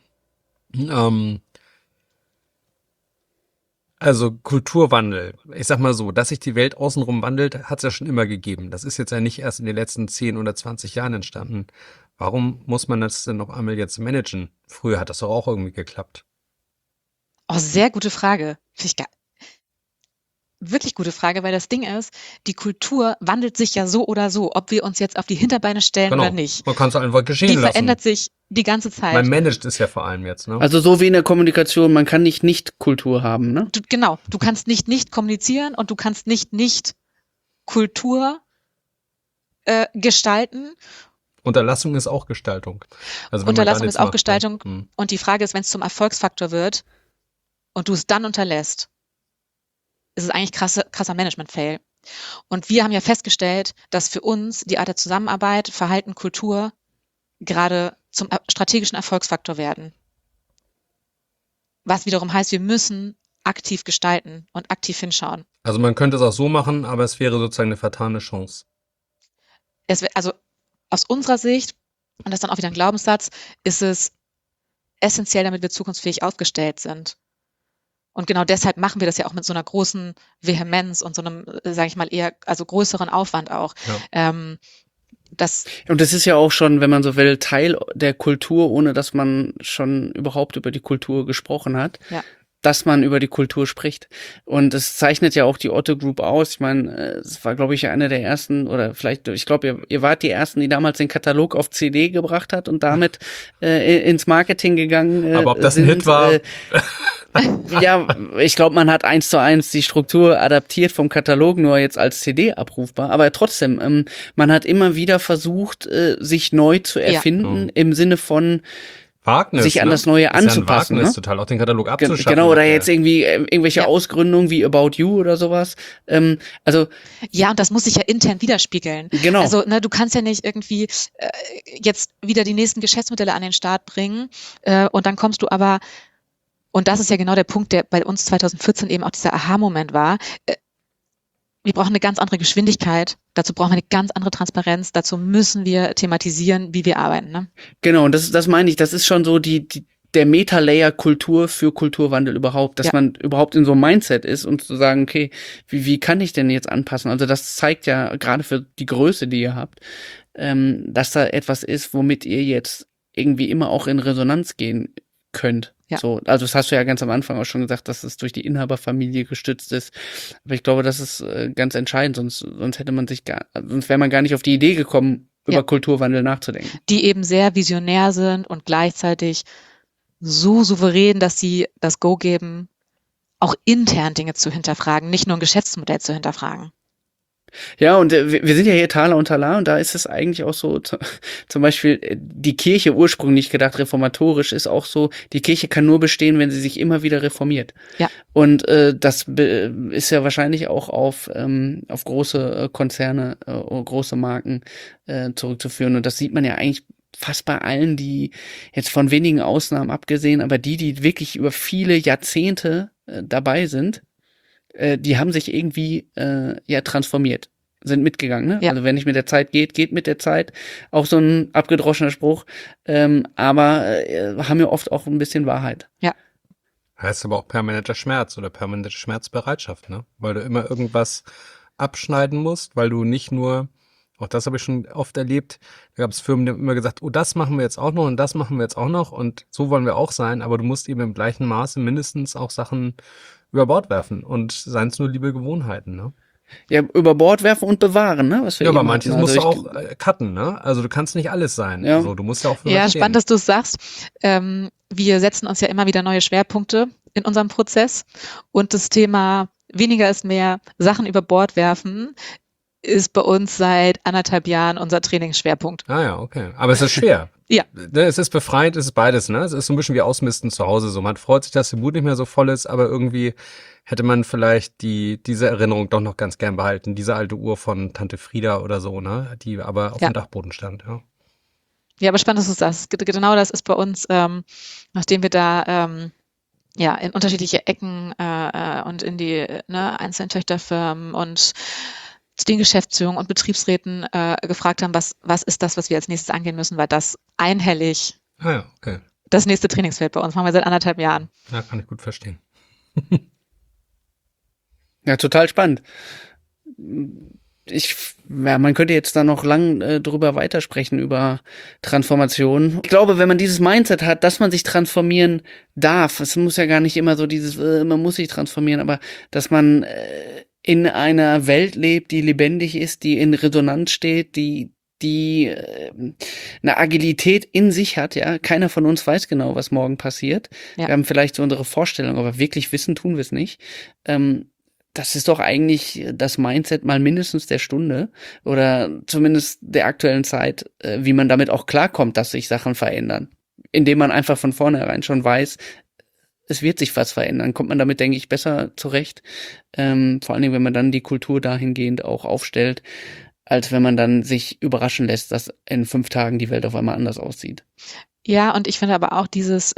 Also Kulturwandel. Ich sag mal so, dass sich die Welt außenrum wandelt, hat es ja schon immer gegeben. Das ist jetzt ja nicht erst in den letzten 10 oder 20 Jahren entstanden. Warum muss man das denn auf einmal jetzt managen? Früher hat das doch auch irgendwie geklappt. Oh, sehr gute Frage. Wirklich gute Frage, weil das Ding ist, die Kultur wandelt sich ja so oder so, ob wir uns jetzt auf die Hinterbeine stellen oder nicht. Man kann es einfach geschehen Die lassen. verändert sich die ganze Zeit. Man managt es ja vor allem jetzt, ne? Also so wie in der Kommunikation, man kann nicht Kultur haben, ne? Du kannst nicht kommunizieren und du kannst nicht Kultur gestalten. Unterlassung ist auch Gestaltung. Also Unterlassung ist auch macht, Gestaltung. Ne? Und die Frage ist, wenn es zum Erfolgsfaktor wird und du es dann unterlässt, ist es eigentlich krasser Management-Fail. Und wir haben ja festgestellt, dass für uns die Art der Zusammenarbeit, Verhalten, Kultur gerade zum strategischen Erfolgsfaktor werden. Was wiederum heißt, wir müssen aktiv gestalten und aktiv hinschauen. Also man könnte es auch so machen, aber es wäre sozusagen eine vertane Chance. Also aus unserer Sicht, und das ist dann auch wieder ein Glaubenssatz, ist es essentiell, damit wir zukunftsfähig aufgestellt sind. Und genau deshalb machen wir das ja auch mit so einer großen Vehemenz und so einem, sage ich mal, eher, also größeren Aufwand auch. Ja. Und das ist ja auch schon, wenn man so will, Teil der Kultur, ohne dass man schon überhaupt über die Kultur gesprochen hat. Ja. Dass man über die Kultur spricht. Und es zeichnet ja auch die Otto Group aus. Ich meine, es war, glaube ich, einer der ersten, oder vielleicht, ich glaube, ihr wart die ersten, die damals den Katalog auf CD gebracht hat und damit ins Marketing gegangen Aber ob das sind, ein Hit war? Ja, ich glaube, man hat 1:1 die Struktur adaptiert vom Katalog, nur jetzt als CD abrufbar. Aber trotzdem, man hat immer wieder versucht, sich neu zu erfinden, im Sinne von Wagnis, sich an das Neue anzupassen. Ist ja ein Wagnis, total, auch den Katalog abzuschaffen. Genau, oder jetzt irgendwie irgendwelche Ausgründungen wie About You oder sowas. Also ja, und das muss sich ja intern widerspiegeln. Genau. Also du kannst ja nicht irgendwie jetzt wieder die nächsten Geschäftsmodelle an den Start bringen und dann kommst du aber, und das ist ja genau der Punkt, der bei uns 2014 eben auch dieser Aha-Moment war, wir brauchen eine ganz andere Geschwindigkeit, dazu brauchen wir eine ganz andere Transparenz, dazu müssen wir thematisieren, wie wir arbeiten. Ne? Genau, und das meine ich, das ist schon so der Meta-Layer Kultur für Kulturwandel überhaupt, dass man überhaupt in so einem Mindset ist und zu sagen, okay, wie kann ich denn jetzt anpassen? Also das zeigt ja gerade für die Größe, die ihr habt, dass da etwas ist, womit ihr jetzt irgendwie immer auch in Resonanz gehen könnt. Ja. So, also das hast du ja ganz am Anfang auch schon gesagt, dass es durch die Inhaberfamilie gestützt ist. Aber ich glaube, das ist ganz entscheidend, sonst hätte man sonst wäre man gar nicht auf die Idee gekommen, über Kulturwandel nachzudenken. Die eben sehr visionär sind und gleichzeitig so souverän, dass sie das Go geben, auch intern Dinge zu hinterfragen, nicht nur ein Geschäftsmodell zu hinterfragen. Ja, und wir sind ja hier Thaler und Talar und da ist es eigentlich auch so, zum Beispiel die Kirche ursprünglich gedacht, reformatorisch ist auch so, die Kirche kann nur bestehen, wenn sie sich immer wieder reformiert. Ja. Und das ist ja wahrscheinlich auch auf große Konzerne, große Marken zurückzuführen. Und das sieht man ja eigentlich fast bei allen, die jetzt von wenigen Ausnahmen abgesehen, aber die wirklich über viele Jahrzehnte dabei sind, die haben sich irgendwie transformiert, sind mitgegangen. Ne? Ja. Also wenn nicht mit der Zeit geht mit der Zeit. Auch so ein abgedroschener Spruch, aber haben ja oft auch ein bisschen Wahrheit. Ja. Heißt aber auch permanenter Schmerz oder permanente Schmerzbereitschaft, ne? Weil du immer irgendwas abschneiden musst, weil du nicht nur, auch das habe ich schon oft erlebt, da gab es Firmen, die haben immer gesagt, oh, das machen wir jetzt auch noch und das machen wir jetzt auch noch und so wollen wir auch sein, aber du musst eben im gleichen Maße mindestens auch Sachen über Bord werfen und seien es nur liebe Gewohnheiten, ne? Ja, über Bord werfen und bewahren, ne? Was wir Ja, aber eben manches hatten. musst du Also auch cutten, ne? Also du kannst nicht alles sein. Ja. Also, du musst ja auch für was Ja, stehen. spannend, dass du es sagst. Wir setzen uns ja immer wieder neue Schwerpunkte in unserem Prozess und das Thema weniger ist mehr, Sachen über Bord werfen, ist bei uns seit 1,5 Jahren unser Trainingsschwerpunkt. Ah ja, okay. Aber es ist schwer. Ja. Es ist befreiend, es ist beides, ne? Es ist so ein bisschen wie Ausmisten zu Hause. So, man freut sich, dass der Mut nicht mehr so voll ist, aber irgendwie hätte man vielleicht diese Erinnerung doch noch ganz gern behalten. Diese alte Uhr von Tante Frieda oder so, ne? Die aber auf dem Dachboden stand, ja. Ja, aber spannend, dass du sagst. Genau das ist bei uns, nachdem wir da in unterschiedliche Ecken und in die einzelnen Töchterfirmen und den Geschäftsführungen und Betriebsräten gefragt haben, was ist das, was wir als nächstes angehen müssen, weil das einhellig das nächste Trainingsfeld bei uns machen wir seit 1,5 Jahren. Ja, kann ich gut verstehen. Ja, total spannend. Man könnte jetzt da noch lang drüber weitersprechen, über Transformation. Ich glaube, wenn man dieses Mindset hat, dass man sich transformieren darf, es muss ja gar nicht immer so man muss sich transformieren, aber dass man in einer Welt lebt, die lebendig ist, die in Resonanz steht, die eine Agilität in sich hat, ja. Keiner von uns weiß genau, was morgen passiert. Ja. Wir haben vielleicht so unsere Vorstellung, aber wirklich wissen tun wir es nicht. Das ist doch eigentlich das Mindset mal mindestens der Stunde oder zumindest der aktuellen Zeit, wie man damit auch klarkommt, dass sich Sachen verändern. Indem man einfach von vornherein schon weiß, es wird sich was verändern. Kommt man damit, denke ich, besser zurecht. Vor allen Dingen, wenn man dann die Kultur dahingehend auch aufstellt, als wenn man dann sich überraschen lässt, dass in 5 Tagen die Welt auf einmal anders aussieht. Ja, und ich finde aber auch diese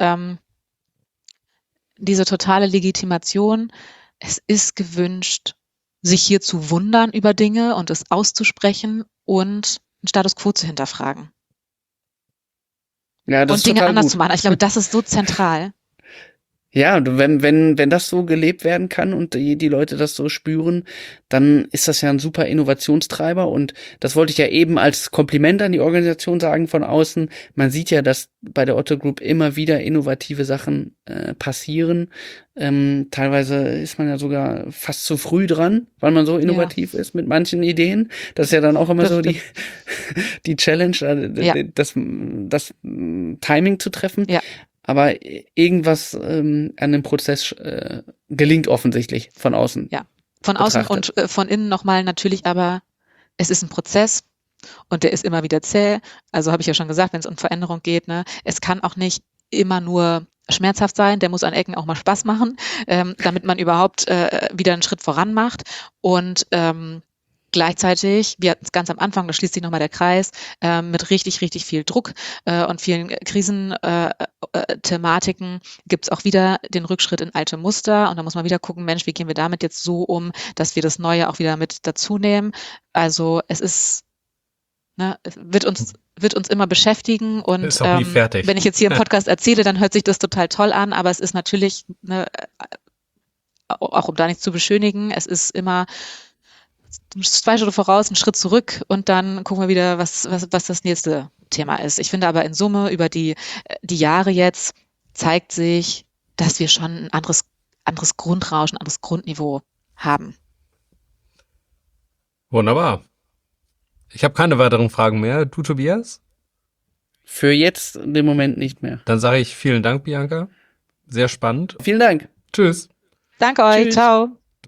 totale Legitimation, es ist gewünscht, sich hier zu wundern über Dinge und es auszusprechen und den Status quo zu hinterfragen. Ja, das und ist Dinge total anders gut zu machen. Ich glaube, das ist so zentral. Ja, und wenn das so gelebt werden kann und die Leute das so spüren, dann ist das ja ein super Innovationstreiber. Und das wollte ich ja eben als Kompliment an die Organisation sagen von außen. Man sieht ja, dass bei der Otto Group immer wieder innovative Sachen passieren. Teilweise ist man ja sogar fast zu früh dran, weil man so innovativ ist mit manchen Ideen. Das ist ja dann auch immer so die Challenge, das Timing zu treffen. Ja. Aber irgendwas an dem Prozess gelingt offensichtlich von außen. Ja, von außen und von innen nochmal natürlich, aber es ist ein Prozess und der ist immer wieder zäh. Also habe ich ja schon gesagt, wenn es um Veränderung geht, ne, es kann auch nicht immer nur schmerzhaft sein, der muss an Ecken auch mal Spaß machen, damit man überhaupt wieder einen Schritt voran macht. Und gleichzeitig, wir hatten es ganz am Anfang, da schließt sich nochmal der Kreis, mit richtig, richtig viel Druck und vielen Krisenthematiken gibt es auch wieder den Rückschritt in alte Muster und da muss man wieder gucken, Mensch, wie gehen wir damit jetzt so um, dass wir das Neue auch wieder mit dazu nehmen. Also es ist, ne, wird uns immer beschäftigen und ist auch nie fertig. Wenn ich jetzt hier im Podcast erzähle, dann hört sich das total toll an, aber es ist natürlich, ne, auch um da nichts zu beschönigen, es ist immer 2 Schritte voraus, einen Schritt zurück und dann gucken wir wieder, was das nächste Thema ist. Ich finde aber in Summe über die Jahre jetzt zeigt sich, dass wir schon ein anderes Grundrauschen, ein anderes Grundniveau haben. Wunderbar. Ich habe keine weiteren Fragen mehr. Du, Tobias? Für jetzt im Moment nicht mehr. Dann sage ich vielen Dank, Bianca. Sehr spannend. Vielen Dank. Tschüss. Danke euch. Tschüss. Ciao.